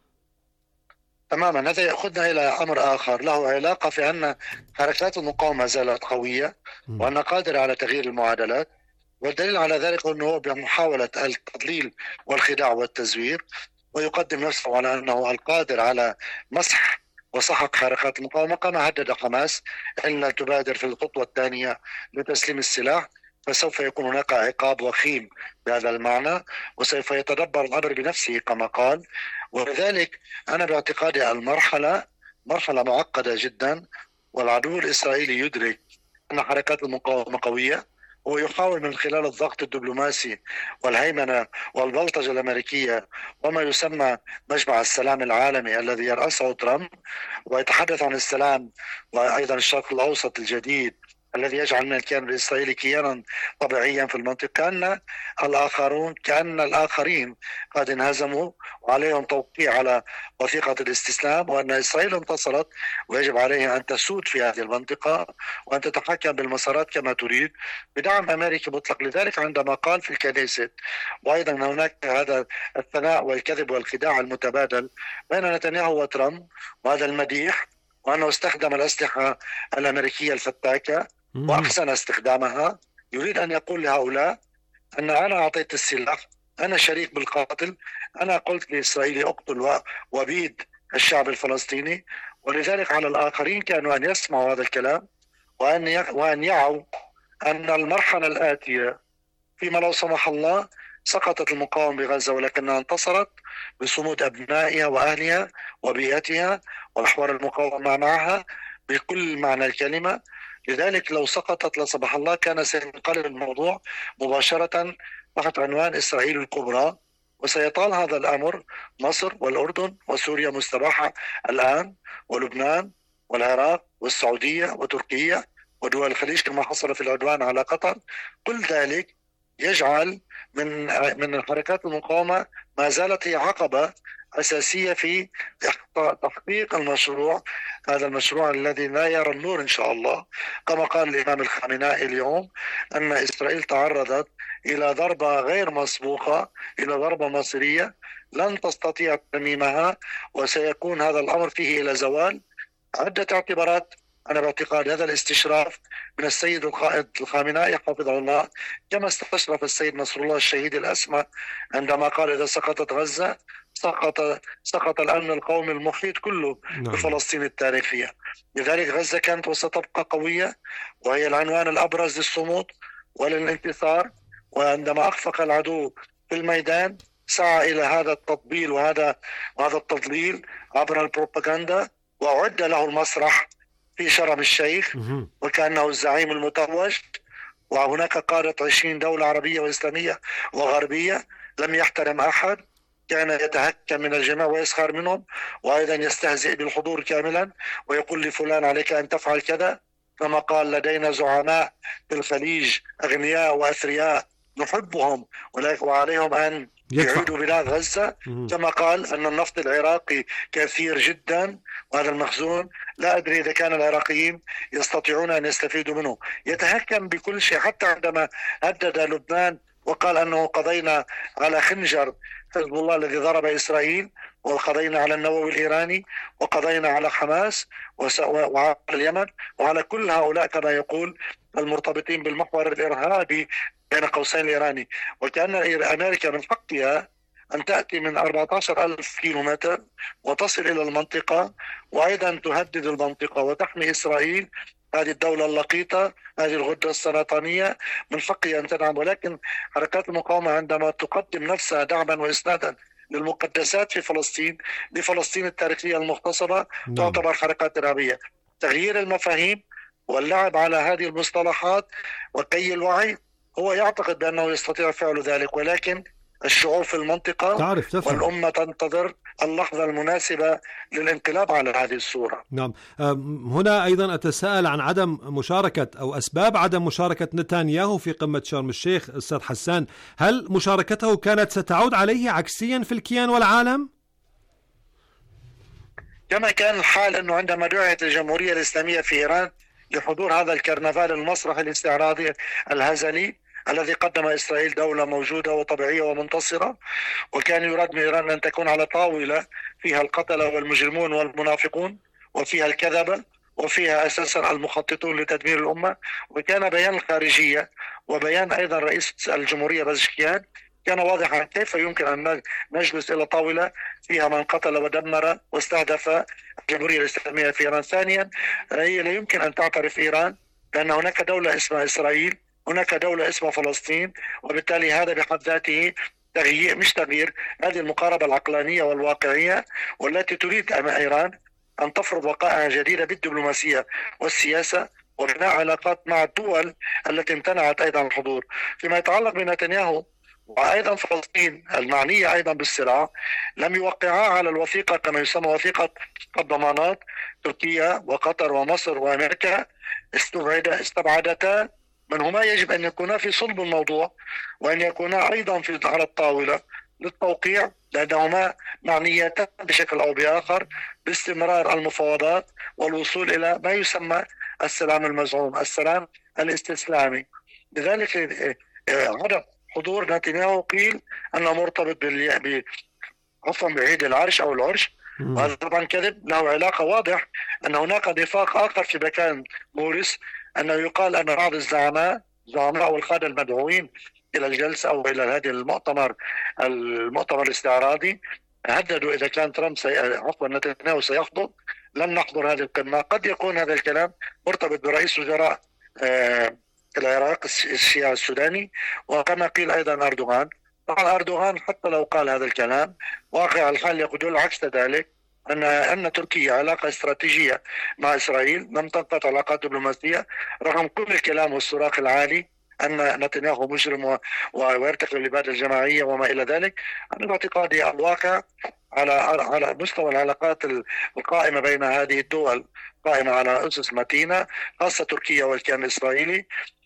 تماما. هذا يأخذنا إلى أمر آخر له علاقة في أن حركات المقاومة زالت قوية وأنها قادرة على تغيير المعادلات، والدليل على ذلك أنه بمحاولة التضليل والخداع والتزوير، ويقدم نفسه على أنه القادر على مسح وسحق حركات المقاومة، كما هدد حماس إن لم تبادر في الخطوة الثانية لتسليم السلاح فسوف يكون هناك عقاب وخيم بهذا المعنى، وسوف يتدبر الأمر بنفسه كما قال. ولذلك أنا باعتقادي المرحلة مرحلة معقدة جدا، والعدو الإسرائيلي يدرك أن حركات المقاومة قوية، ويحاول من خلال الضغط الدبلوماسي والهيمنة والبلطجة الأمريكية وما يسمى مجمع السلام العالمي الذي يرأسه ترامب، ويتحدث عن السلام وأيضا الشرق الأوسط الجديد الذي يجعل من الكيان الإسرائيلي كيانا طبيعيا في المنطقة، كأن الآخرون كأن الآخرين قد انهزموا وعليهم توقيع على وثيقة الاستسلام، وأن إسرائيل انتصرت ويجب عليها أن تسود في هذه المنطقة وأن تتحكم بالمسارات كما تريد بدعم أمريكي مطلق. لذلك عندما قال في الكنيست، وأيضا هناك هذا الثناء والكذب والخداع المتبادل بين نتنياهو وترامب وهذا المديح، وأنه استخدم الأسلحة الأمريكية الفتاكة وأحسن استخدامها، يريد أن يقول لهؤلاء أن أنا أعطيت السلاح، أنا شريك بالقاتل، أنا قلت لإسرائيل اقتل وبيد الشعب الفلسطيني. ولذلك على الآخرين كانوا أن يسمعوا هذا الكلام وأن وأن يعوا أن المرحلة الآتية فيما لو سمح الله سقطت المقاومة بغزة ولكنها انتصرت بصمود أبنائها وأهلها وبيئتها والأحوال المقاومة معها بكل معنى الكلمة. لذلك لو سقطت لا سمح الله كان سينقلب الموضوع مباشرة تحت عنوان إسرائيل الكبرى، وسيطال هذا الأمر مصر والأردن وسوريا مستباحة الآن ولبنان والعراق والسعودية وتركيا ودول الخليج كما حصل في العدوان على قطر. كل ذلك يجعل من من حركات المقاومة ما زالت هي عقبة أساسية في تحقيق المشروع، هذا المشروع الذي لا يرى النور إن شاء الله. كما قال الإمام الخامنائي اليوم أن إسرائيل تعرضت إلى ضربة غير مسبوقة، إلى ضربة مصيرية لن تستطيع ترميمها، وسيكون هذا الأمر فيه إلى زوال. عدة اعتبارات. أنا باعتقاد هذا الاستشراف من السيد القائد الخامنائي حفظه الله، كما استشرف السيد نصر الله الشهيد الأسمى عندما قال إذا سقطت غزة سقط سقط الأمن القومي المحيط كله بفلسطين التاريخية. لذلك غزة كانت وستبقى قوية، وهي العنوان الأبرز للصمود وللانتصار. وعندما أخفق العدو في الميدان سعى إلى هذا التطبيل وهذا وهذا التضليل عبر البروباغندا، وأعد له المسرح في شرم الشيخ وكأنه الزعيم المتوج. وهناك قادة عشرين دولة عربية وإسلامية وغربية، لم يحترم أحد، كان يتهكم من الجميع ويسخر منهم، وأيضا يستهزئ بالحضور كاملا ويقول لفلان عليك أن تفعل كذا. كما قال لدينا زعماء في الخليج أغنياء وأثرياء نحبهم وعليهم أن يعيدوا بلاد غزة. كما قال أن النفط العراقي كثير جدا وهذا المخزون لا أدري إذا كان العراقيين يستطيعون أن يستفيدوا منه. يتهكم بكل شيء، حتى عندما هدد لبنان وقال أنه قضينا على خنجر حزب الله الذي ضرب إسرائيل، وقضينا على النووي الإيراني، وقضينا على حماس وعلى اليمن وعلى كل هؤلاء كما يقول المرتبطين بالمحور الإرهابي بين قوسين الإيراني. وكأن أمريكا من حقها أن تأتي من أربعة عشر ألف كيلومتر وتصل إلى المنطقة وأيضا تهدد المنطقة وتحمي إسرائيل، هذه الدولة اللقيطة، هذه الغدة السرطانية، من حقها أن تدعم. ولكن حركات المقاومة عندما تقدم نفسها دعما وإسنادا للمقدسات في فلسطين، لفلسطين التاريخية المغتصبة، تعتبر حركات إرهابية. تغيير المفاهيم واللعب على هذه المصطلحات وكي الوعي، هو يعتقد بأنه يستطيع فعل ذلك، ولكن الشعوب في المنطقة تعرف تفهم. والأمة تنتظر اللحظة المناسبة للانقلاب على هذه الصورة. نعم. هنا أيضا أتساءل عن عدم مشاركة أو أسباب عدم مشاركة نتنياهو في قمة شرم الشيخ. أستاذ حسان، هل مشاركته كانت ستعود عليه عكسيا في الكيان والعالم؟ كما كان الحال أنه عندما دعت الجمهورية الإسلامية في إيران لحضور هذا الكرنفال المسرح الاستعراضي الهزلي الذي قدم إسرائيل دولة موجودة وطبيعية ومنتصرة، وكان يراد من إيران أن تكون على طاولة فيها القتلة والمجرمون والمنافقون وفيها الكذبة وفيها أساسا المخططون لتدمير الأمة. وكان بيان الخارجية وبيان أيضا رئيس الجمهورية بزشكيان كان واضحا كيف يمكن أن نجلس إلى طاولة فيها من قتل ودمر واستهدف الجمهورية الإسلامية في إيران. ثانيا، هي لا يمكن أن تعترف إيران بأن هناك دولة اسمها إسرائيل، هناك دولة اسمها فلسطين، وبالتالي هذا بحد ذاته تغيير مش تغيير هذه المقاربة العقلانية والواقعية والتي تريد إيران أن تفرض وقائع جديدة بالدبلوماسية والسياسة وبناء علاقات مع الدول التي امتنعت أيضا الحضور. فيما يتعلق بنتنياهو وأيضا فلسطين المعنية أيضا بالصراع، لم يوقعا على الوثيقة كما يسمى وثيقة الضمانات. تركيا وقطر ومصر وأمريكا استبعد استبعدتا من هما يجب أن يكونا في صلب الموضوع وأن يكونا أيضا في على الطاولة للتوقيع، لأنهما معنيتان بشكل أو بآخر باستمرار المفاوضات والوصول إلى ما يسمى السلام المزعوم، السلام الاستسلامي. لذلك عدم حضور نتنياهو قيل أنه مرتبط بال عفوا بعيد العرش أو العرش، وهذا طبعا كذب. له علاقة واضح أن هناك نفاق آخر في مكان موريس، أنه يقال أن بعض الزعماء زعماء والقادة المدعوين إلى الجلسة أو إلى هذا المؤتمر المؤتمر الاستعراضي هددوا إذا كان ترامب سي... عفوا نتنياهو سيحضر لن نحضر هذه القمة. قد يكون هذا الكلام مرتبط برئيس وزراء آه العراق الشيعي السوداني، وكما قيل أيضا أردوغان. طبعا أردوغان حتى لو قال هذا الكلام واقع الحال يقول عكس ذلك، أن أن تركيا علاقة استراتيجية مع إسرائيل، لم تنقطع علاقات دبلوماسية رغم كل الكلام والصراخ العالي أن نتنياهو مجرم ويرتكب الإبادة الجماعية وما إلى ذلك. أنا باعتقادي الواقع على على مستوى العلاقات القائمة بين هذه الدول قائمة على أسس متينة، خاصة تركيا والكيان الإسرائيلي.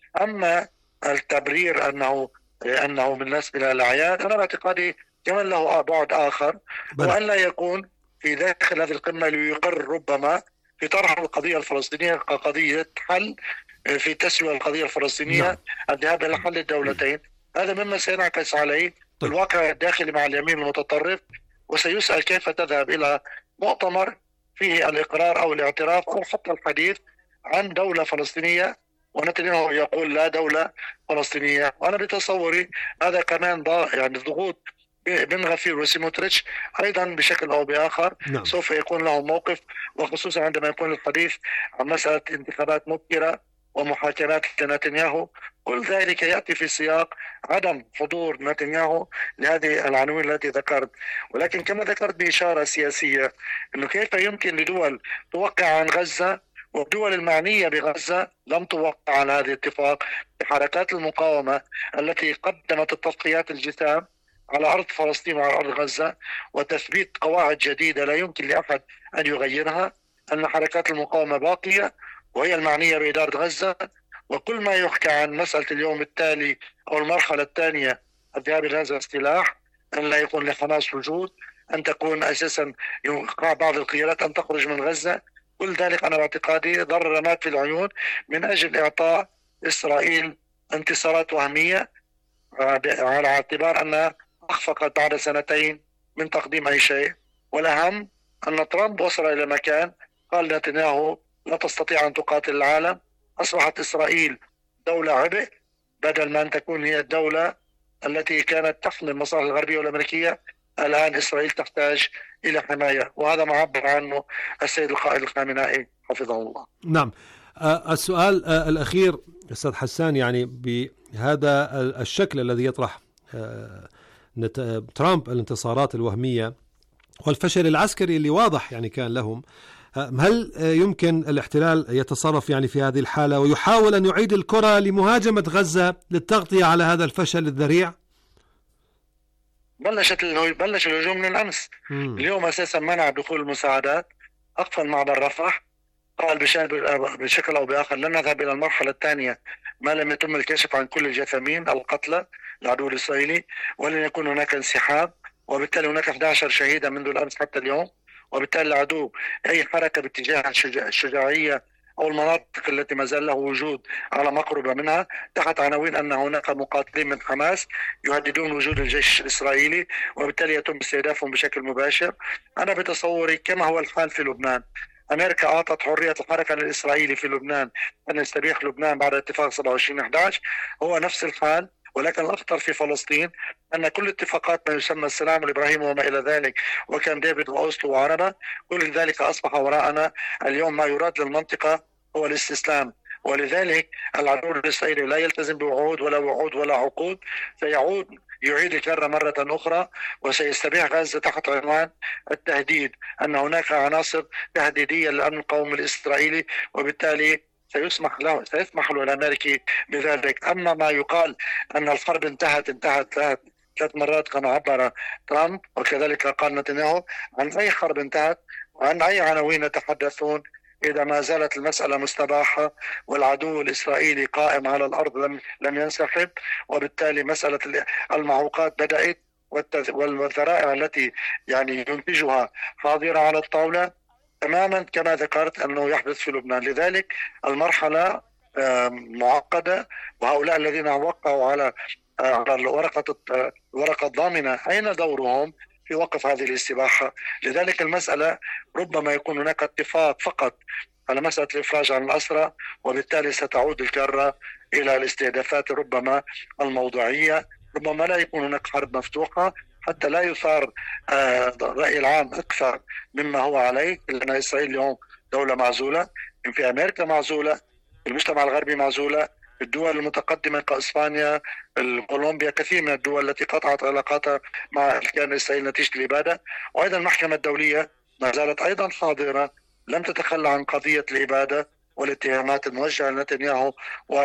أما التبرير أنه أنه بالنسبة للأعياد، أنا باعتقادي كمان له بعد آخر، وأن لا يكون في داخل هذه القمة ليقر ربما في طرح القضية الفلسطينية كقضية حل في تسوية القضية الفلسطينية، نعم. الذهاب إلى حل الدولتين، هذا مما سينعكس عليه طيب. الواقع الداخلي مع اليمين المتطرف، وسيسأل كيف تذهب إلى مؤتمر فيه الإقرار أو الاعتراف أو حتى الحديث عن دولة فلسطينية، ونتنياهو يقول لا دولة فلسطينية. وأنا بتصوري هذا كمان يعني ضغوط بن غفير وسيموتريتش أيضا بشكل أو بآخر، نعم. سوف يكون له موقف، وخصوصا عندما يكون الحديث عن مسألة انتخابات مبكرة ومحاكمات نتنياهو. كل ذلك يأتي في سياق عدم حضور نتنياهو لهذه العناوين التي ذكرت. ولكن كما ذكرت بإشارة سياسية، أنه كيف يمكن لدول توقع عن غزة والدول المعنية بغزة لم توقع على هذا الاتفاق، بحركات المقاومة التي قدمت التضحيات الجسام على أرض فلسطين وعلى أرض غزة، وتثبيت قواعد جديدة لا يمكن لأحد أن يغيرها، أن حركات المقاومة باقية وهي المعنية بإدارة غزة. وكل ما يحكى عن مسألة اليوم التالي أو المرحلة الثانية الذهاب إلى هذا السلاح، أن لا يكون لحماس وجود، أن تكون أساسا يوقع بعض القيادات أن تخرج من غزة، كل ذلك أنا باعتقادي ضررات في العيون من أجل إعطاء إسرائيل انتصارات وهمية، على اعتبار أنها أخفقت بعد سنتين من تقديم أي شيء. والأهم أن ترامب وصل إلى مكان قال نتنياهو لا تستطيع أن تقاتل العالم، أصبحت إسرائيل دولة عبء بدل ما أن تكون هي الدولة التي كانت تحمي المصالح الغربية والأمريكية. الآن إسرائيل تحتاج إلى حماية، وهذا ما عبر عنه السيد القائد الخامنائي حفظه الله. نعم. آه السؤال آه الأخير أستاذ حسان، يعني بهذا الشكل الذي يطرح آه ترامب الانتصارات الوهمية والفشل العسكري اللي واضح يعني كان لهم، هل يمكن الاحتلال يتصرف يعني في هذه الحالة ويحاول أن يعيد الكرة لمهاجمة غزة للتغطية على هذا الفشل الذريع؟ بلشت بلش الهجوم من الأمس. مم. اليوم أساسا منع دخول المساعدات، أقفل معبر رفح، قال بشكل أو بآخر لن نذهب إلى المرحلة الثانية ما لم يتم الكشف عن كل الجثامين القتلى العدو الإسرائيلي، ولن يكون هناك انسحاب. وبالتالي هناك أحد عشر شهيدا منذ الأمس حتى اليوم، وبالتالي العدو أي حركة باتجاه الشجاعية أو المناطق التي ما زال له وجود على مقربة منها تحت عناوين أن هناك مقاتلين من حماس يهددون وجود الجيش الإسرائيلي، وبالتالي يتم استهدافهم بشكل مباشر. أنا بتصوري كما هو الحال في لبنان، أمريكا أعطت حرية الحركة للإسرائيلي في لبنان أن يستبيح لبنان بعد اتفاق سبعة وعشرين أحد عشر، هو نفس الحال. ولكن الأخطر في فلسطين أن كل اتفاقات ما يسمى السلام الإبراهيمي وما إلى ذلك، وكان ديفيد وأوسلو وعربة، كل ذلك أصبح وراءنا. اليوم ما يراد للمنطقة هو الاستسلام، ولذلك العدو الإسرائيلي لا يلتزم بوعود ولا وعود ولا عقود، سيعود يعيد الكرة مرة أخرى وسيستبيح غزة تحت عنوان التهديد، أن هناك عناصر تهديدية للأمن القومي الإسرائيلي، وبالتالي سيسمح له سيسمح له الأمريكي بذلك. أما ما يقال أن الحرب انتهت انتهت ثلاث ثلاث مرات كما عبر ترامب وكذلك قال نتنياهو، عن أي حرب انتهت وعن أي عناوين يتحدثون إذا ما زالت المسألة مستباحة والعدو الإسرائيلي قائم على الأرض لم لم ينسحب، وبالتالي مسألة المعوقات بدأت والذرائع التي يعني ينتجها حاضرة على الطاولة تماما كما ذكرت أنه يحدث في لبنان. لذلك المرحلة معقدة، وهؤلاء الذين وقعوا على على الورقة الورقة الضامنة أين دورهم في وقف هذه الاستباحة؟ لذلك المسألة ربما يكون هناك اتفاق فقط على مسألة الإفراج عن الأسرى، وبالتالي ستعود الكرة إلى الاستهدافات ربما الموضوعية، ربما لا يكون هناك حرب مفتوحة حتى لا يثار الرأي العام أكثر مما هو عليه، لأن إسرائيل اليوم دولة معزولة، في أمريكا معزولة، المجتمع الغربي معزولة، الدول المتقدمة كإسبانيا، كولومبيا، كثير من الدول التي قطعت علاقاتها مع الكيان الإسرائيلي نتيجة الإبادة. وأيضا المحكمة الدولية ما زالت أيضا حاضرة، لم تتخلى عن قضية الإبادة والاتهامات الموجهة لنتنياهو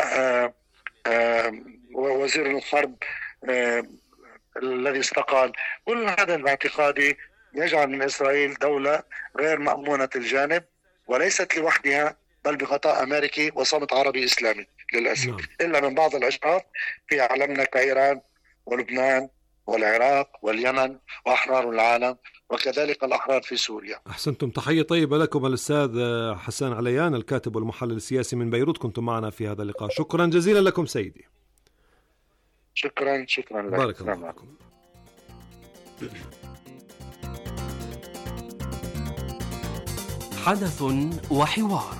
ووزير الحرب الذي استقال. كل هذا باعتقادي يجعل من إسرائيل دولة غير مأمونة الجانب، وليست لوحدها بل بغطاء أمريكي وصمت عربي إسلامي للأسف. نعم. إلا من بعض الأشخاص في عالمنا كإيران ولبنان والعراق واليمن وأحرار العالم، وكذلك الأحرار في سوريا. أحسنتم. تحية طيبة لكم الأستاذ حسان عليان الكاتب والمحلل السياسي من بيروت، كنتم معنا في هذا اللقاء. شكرا جزيلا لكم سيدي. شكرا شكرا لك. بارك الله فيكم. حدث وحوار،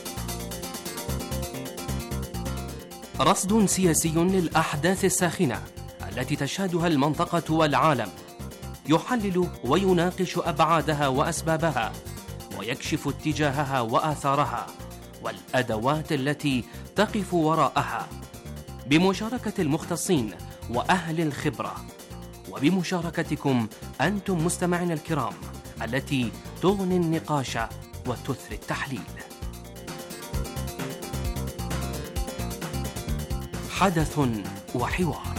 رصد سياسي للأحداث الساخنة التي تشهدها المنطقة والعالم، يحلل ويناقش أبعادها وأسبابها، ويكشف اتجاهها وآثارها والأدوات التي تقف وراءها، بمشاركة المختصين وأهل الخبرة، وبمشاركتكم أنتم مستمعين الكرام التي تغني النقاش وتثري التحليل. حدث وحوار.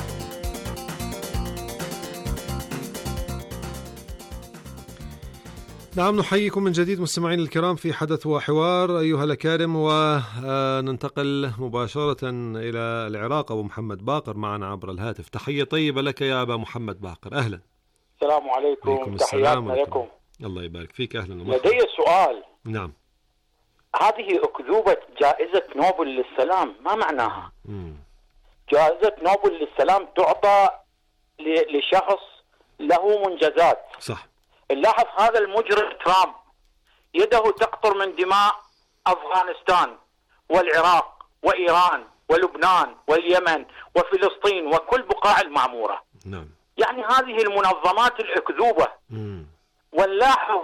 نعم، نحييكم من جديد مستمعين الكرام في حدث وحوار أيها الأكارم، وننتقل مباشرة إلى العراق. أبو محمد باقر معنا عبر الهاتف. تحية طيبة لك يا أبا محمد باقر، أهلا. السلام عليكم. تحياتنا لكم. الله يبارك فيك، أهلا ومرحبا. لدي سؤال. نعم. هذه أكذوبة جائزة نوبل للسلام ما معناها؟ مم. جائزة نوبل للسلام تعطى لشخص له منجزات. صح. نلاحظ هذا المجرم ترامب يده تقطر من دماء أفغانستان والعراق وإيران ولبنان واليمن وفلسطين وكل بقاع المعمورة. نعم. يعني هذه المنظمات الأكذوبة. مم. ونلاحظ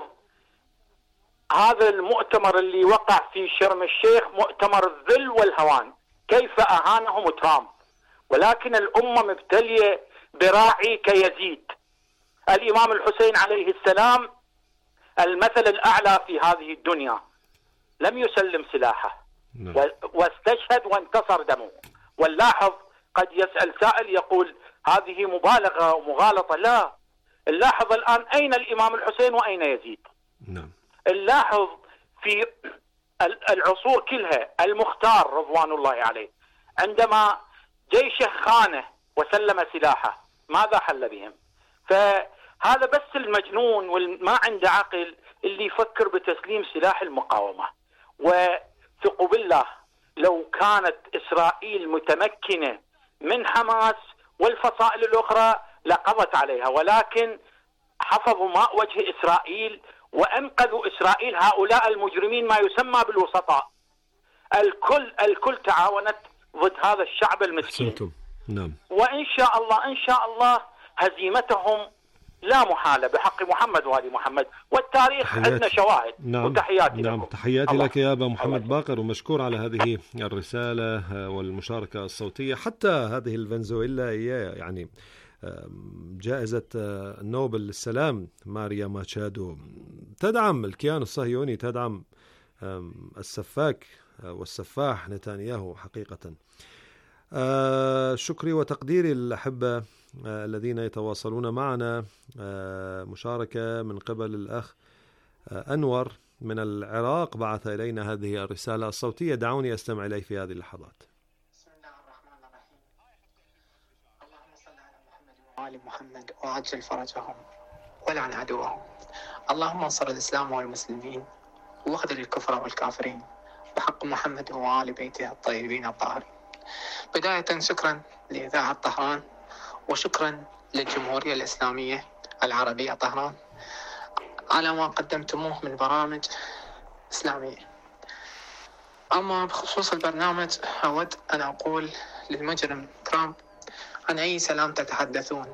هذا المؤتمر اللي وقع في شرم الشيخ، مؤتمر الذل والهوان، كيف أهانهم ترامب، ولكن الأمة مبتلية براعي كيزيد. الإمام الحسين عليه السلام المثل الأعلى في هذه الدنيا لم يسلم سلاحه واستشهد وانتصر دمه. واللاحظ قد يسأل سائل يقول هذه مبالغة ومغالطة، لا، نلاحظ الآن أين الإمام الحسين وأين يزيد. نعم. نلاحظ في العصور كلها المختار رضوان الله عليه عندما جيشه خانه وسلم سلاحه ماذا حل بهم؟ فهذا بس المجنون والما عنده عقل اللي يفكر بتسليم سلاح المقاومة. وثقوا بالله لو كانت إسرائيل متمكنة من حماس والفصائل الأخرى لقضت عليها، ولكن حفظوا ماء وجه إسرائيل وأنقذوا إسرائيل هؤلاء المجرمين ما يسمى بالوسطاء. الكل الكل تعاونت ضد هذا الشعب المسكين. نعم. وإن شاء الله إن شاء الله هزيمتهم لا محالة بحق محمد وآل محمد، والتاريخ عندنا شواهد. نعم. وتحياتي نعم. لكم. تحياتي لك يا أبا محمد باقر، ومشكور على هذه الرسالة والمشاركة الصوتية. حتى هذه الفنزويلا يعني جائزة نوبل للسلام ماريا ماتشادو تدعم الكيان الصهيوني، تدعم السفاك والسفاح نتنياهو حقيقة. شكري وتقديري للأحبة الذين يتواصلون معنا. مشاركة من قبل الأخ أنور من العراق بعث إلينا هذه الرسالة الصوتية، دعوني أستمع إليه في هذه اللحظات. بسم الله الرحمن الرحيم. اللهم صل على محمد وآل محمد وعجل فرجهم ولعن عدوهم. اللهم انصر الإسلام والمسلمين واخذل الكفر والكافرين بحق محمد وآل بيته الطيبين الطاهرين. بداية شكرا لإذاعة طهران، وشكرا للجمهورية الإسلامية العربية طهران على ما قدمتموه من برامج إسلامية. أما بخصوص البرنامج أود أن أقول للمجرم ترامب عن أي سلام تتحدثون،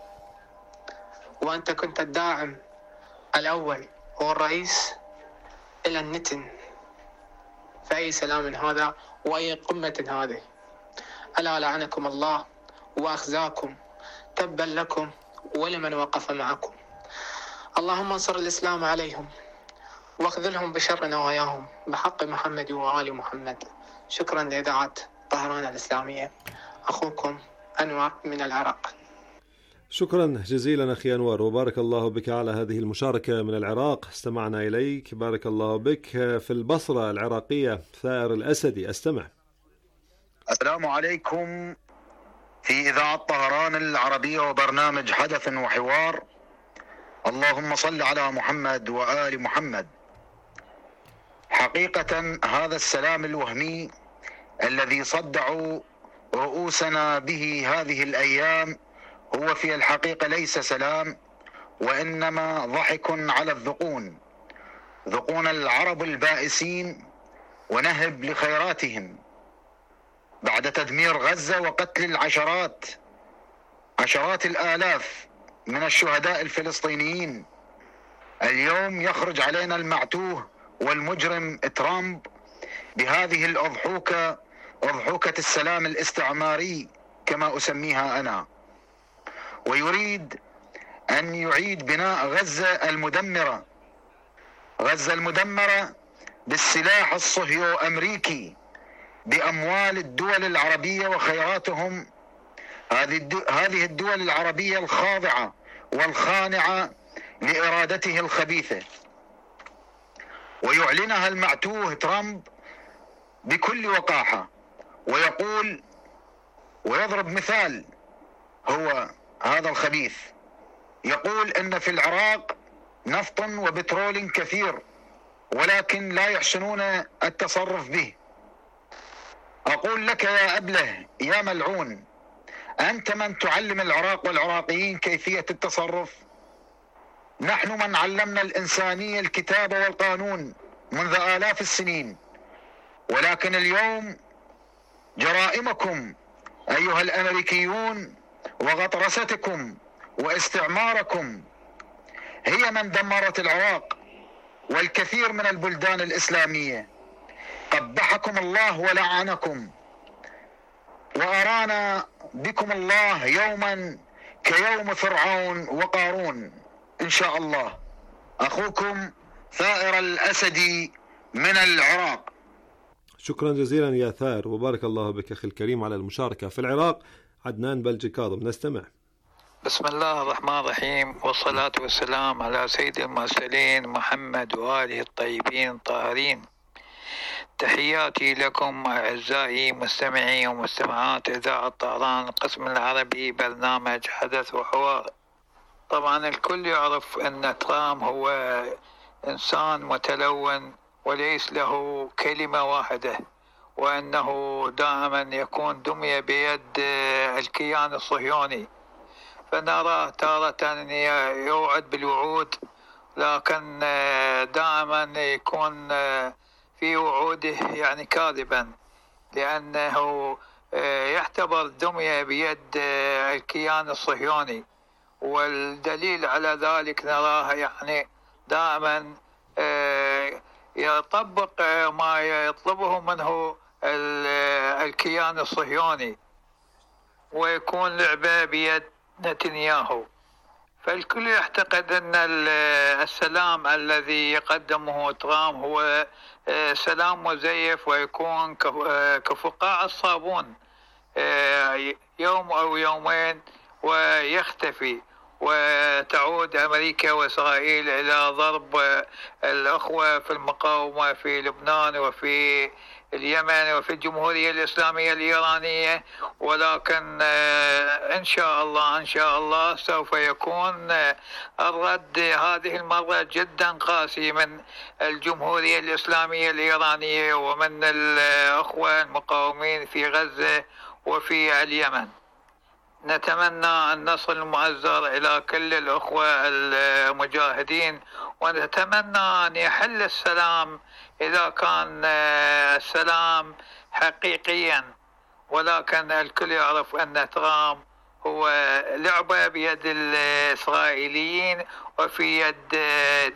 وأنت كنت الداعم الأول والرئيس إلى النتن، فأي سلام هذا وأي قمة هذه؟ ألا لعنكم الله وأخزاكم، تبا لكم ولمن وقف معكم. اللهم انصر الإسلام عليهم واخذلهم بشر نواياهم بحق محمد وآل محمد. شكرا لإذاعة طهران الإسلامية، أخوكم أنور من العراق. شكرا جزيلا أخي أنور، وبارك الله بك على هذه المشاركة من العراق. استمعنا إليك، بارك الله بك. في البصرة العراقية ثائر الأسدي، أستمع. السلام عليكم في إذاعة طهران العربية وبرنامج حدث وحوار. اللهم صل على محمد وآل محمد. حقيقة هذا السلام الوهمي الذي صدعوا رؤوسنا به هذه الأيام هو في الحقيقة ليس سلام، وإنما ضحك على الذقون، ذقون العرب البائسين ونهب لخيراتهم. بعد تدمير غزة وقتل العشرات عشرات الآلاف من الشهداء الفلسطينيين، اليوم يخرج علينا المعتوه والمجرم ترامب بهذه الأضحوكة، أضحوكة السلام الاستعماري كما أسميها أنا، ويريد أن يعيد بناء غزة المدمرة، غزة المدمرة بالسلاح الصهيو أمريكي بأموال الدول العربية وخيراتهم، هذه الدول العربية الخاضعة والخانعة لإرادته الخبيثة، ويعلنها المعتوه ترامب بكل وقاحة، ويقول ويضرب مثال هو هذا الخبيث، يقول إن في العراق نفط وبترول كثير ولكن لا يحسنون التصرف به. أقول لك يا أبله يا ملعون، أنت من تعلم العراق والعراقيين كيفية التصرف؟ نحن من علمنا الإنسانية الكتاب والقانون منذ آلاف السنين، ولكن اليوم جرائمكم أيها الأمريكيون وغطرستكم واستعماركم هي من دمرت العراق والكثير من البلدان الإسلامية. قبحكم الله ولعنكم، وأرانا بكم الله يوما كيوم فرعون وقارون إن شاء الله. أخوكم ثائر الأسدي من العراق. شكرا جزيلا يا ثائر، وبارك الله بك أخي الكريم على المشاركة. في العراق عدنان بلجي كاظم، نستمع. بسم الله الرحمن الرحيم، والصلاة والسلام على سيد المرسلين محمد وآله الطيبين الطاهرين. تحياتي لكم أعزائي مستمعي ومستمعات إذاعة طهران القسم العربي برنامج حدث وحوار. طبعا الكل يعرف أن ترامب هو إنسان متلون وليس له كلمة واحدة، وأنه دائما يكون دمية بيد الكيان الصهيوني، فنرى تارة يوعد بالوعود لكن دائما يكون في وعوده يعني كاذبا، لأنه يعتبر دمية بيد الكيان الصهيوني، والدليل على ذلك نراه يعني دائما يطبق ما يطلبه منه الكيان الصهيوني، ويكون لعبة بيد نتنياهو. فالكل يعتقد أن السلام الذي يقدمه ترامب هو سلام مزيف، ويكون كفقاع الصابون يوم أو يومين ويختفي، وتعود أمريكا وإسرائيل إلى ضرب الأخوة في المقاومة في لبنان وفي اليمن وفي الجمهورية الإسلامية الإيرانية. ولكن إن شاء الله إن شاء الله سوف يكون الرد هذه المرة جدا قاسي من الجمهورية الإسلامية الإيرانية ومن الأخوة المقاومين في غزة وفي اليمن. نتمنى النصر المؤزر إلى كل الأخوة المجاهدين، ونتمنى أن يحل السلام إذا كان السلام حقيقيا، ولكن الكل يعرف أن ترامب هو لعبة بيد الإسرائيليين وفي يد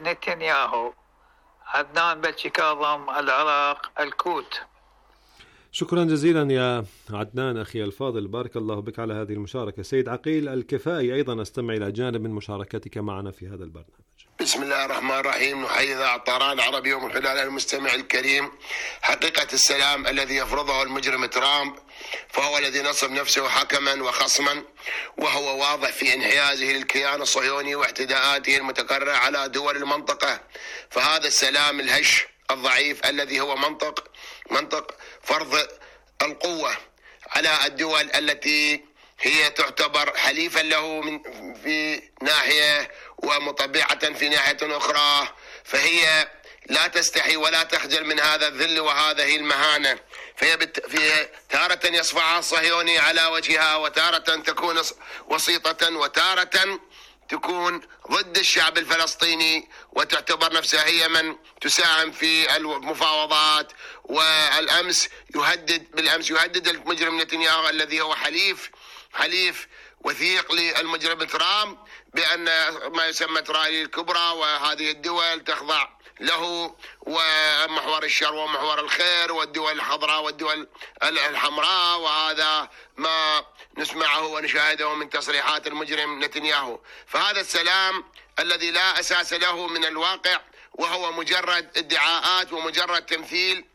نتنياهو. عدنان بلجي كاظم، العراق، الكوت. شكرا جزيلا يا عدنان أخي الفاضل، بارك الله بك على هذه المشاركة. سيد عقيل الكفائي، أيضا أستمع إلى جانب من مشاركتك معنا في هذا البرنامج. بسم الله الرحمن الرحيم. نحيي إذاعة طهران العربية ومن خلالها المستمع الكريم. حقيقة السلام الذي يفرضه المجرم ترامب فهو الذي نصب نفسه حكما وخصما، وهو واضح في انحيازه للكيان الصهيوني واعتداءاته المتكررة على دول المنطقة. فهذا السلام الهش الضعيف الذي هو منطق منطق فرض القوة على الدول التي هي تعتبر حليفا له من في ناحية ومطبعة في ناحية أخرى، فهي لا تستحي ولا تخجل من هذا الذل وهذه المهانة. فهي في تارة يصفعها الصهيوني على وجهها، وتارة تكون وسيطة، وتارة تكون ضد الشعب الفلسطيني وتعتبر نفسها هي من تساهم في المفاوضات. والأمس يهدد بالأمس يهدد المجرم نتنياهو الذي هو حليف حليف وثيق للمجرم ترامب بأن ما يسمى إسرائيل الكبرى وهذه الدول تخضع له، ومحور الشر ومحور الخير والدول الخضراء والدول الحمراء، وهذا ما نسمعه ونشاهده من تصريحات المجرم نتنياهو. فهذا السلام الذي لا أساس له من الواقع وهو مجرد ادعاءات ومجرد تمثيل.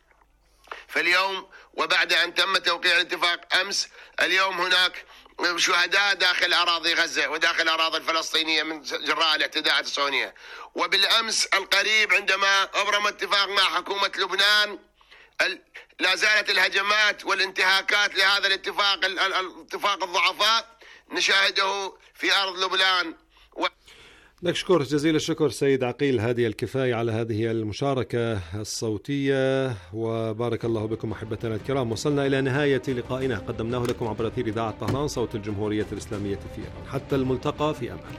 فاليوم وبعد أن تم توقيع الاتفاق أمس، اليوم هناك شهداء داخل أراضي غزة وداخل الأراضي الفلسطينية من جراء الاعتداءات الصهيونية. وبالأمس القريب عندما أبرم اتفاق مع حكومة لبنان، لا زالت الهجمات والانتهاكات لهذا الاتفاق الاتفاق الضعفاء نشاهده في أرض لبنان. لك شكر جزيل الشكر سيد عقيل هادي الكفاية على هذه المشاركة الصوتية، وبارك الله بكم أحبتنا الكرام. وصلنا إلى نهاية لقائنا قدمناه لكم عبر أثير إذاعة طهران صوت الجمهورية الإسلامية في إيران. حتى الملتقى، في أمان.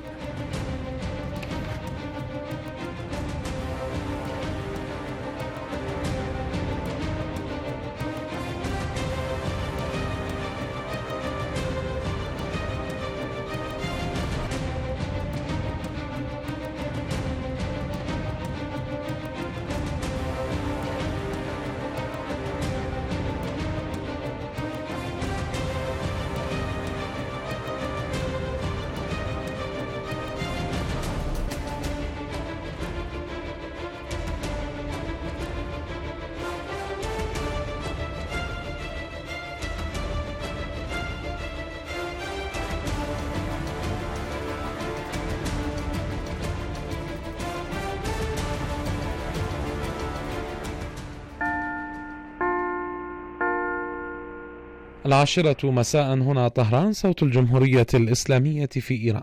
العاشرة مساء هنا طهران صوت الجمهورية الإسلامية في إيران.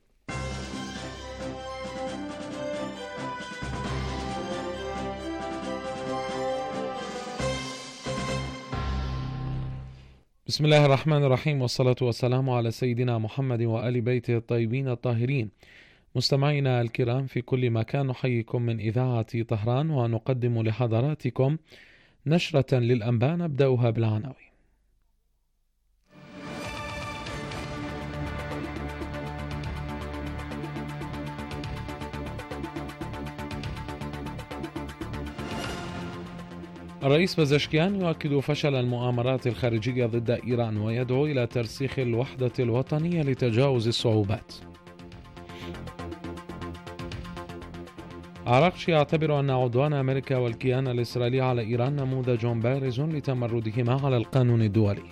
بسم الله الرحمن الرحيم، والصلاة والسلام على سيدنا محمد وآل بيته الطيبين الطاهرين. مستمعينا الكرام في كل مكان، نحييكم من إذاعة طهران ونقدم لحضراتكم نشرة للأنباء نبدأها بالعناوين. الرئيس بزشكيان يؤكد فشل المؤامرات الخارجية ضد إيران ويدعو إلى ترسيخ الوحدة الوطنية لتجاوز الصعوبات. عراقشي يعتبر أن عدوان أمريكا والكيان الإسرائيلي على إيران نموذج بارز لتمردهما على القانون الدولي.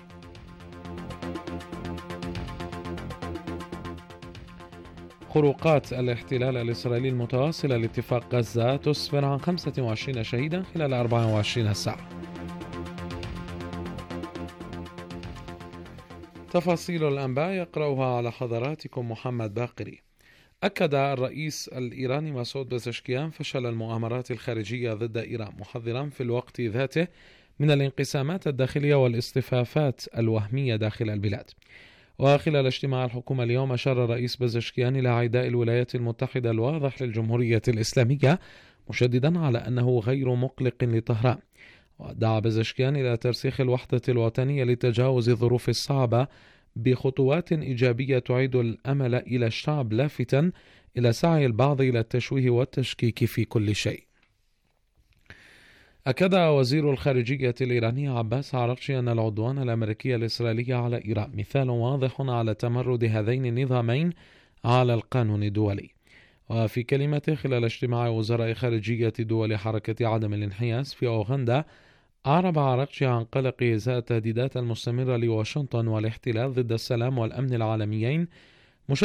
خروقات الاحتلال الإسرائيلي المتواصلة لاتفاق غزة تسفر عن خمسة وعشرين شهيدا خلال أربع وعشرين ساعة. تفاصيل الأنباء يقرأها على حضراتكم محمد باقري. أكد الرئيس الإيراني مسعود بزشكيان فشل المؤامرات الخارجية ضد إيران، محذرا في الوقت ذاته من الانقسامات الداخلية والاصطفافات الوهمية داخل البلاد. وخلال اجتماع الحكومة اليوم أشار الرئيس بزشكيان إلى عداء الولايات المتحدة الواضح للجمهورية الإسلامية، مشددا على أنه غير مقلق لطهران. ودعا بزشكيان إلى ترسيخ الوحدة الوطنية لتجاوز الظروف الصعبة بخطوات إيجابية تعيد الأمل إلى الشعب، لافتا إلى سعي البعض إلى التشويه والتشكيك في كل شيء. أكد وزير الخارجية الإيراني عباس عراقچي أن العدوان الأمريكي الإسرائيلي على إيران مثال واضح على تمرد هذين النظامين على القانون الدولي. وفي كلمته خلال اجتماع وزراء خارجية دول حركة عدم الانحياز في أوغندا، أعرب عراقچي عن قلقه إزاء التهديدات المستمرة لواشنطن والاحتلال ضد السلام والأمن العالميين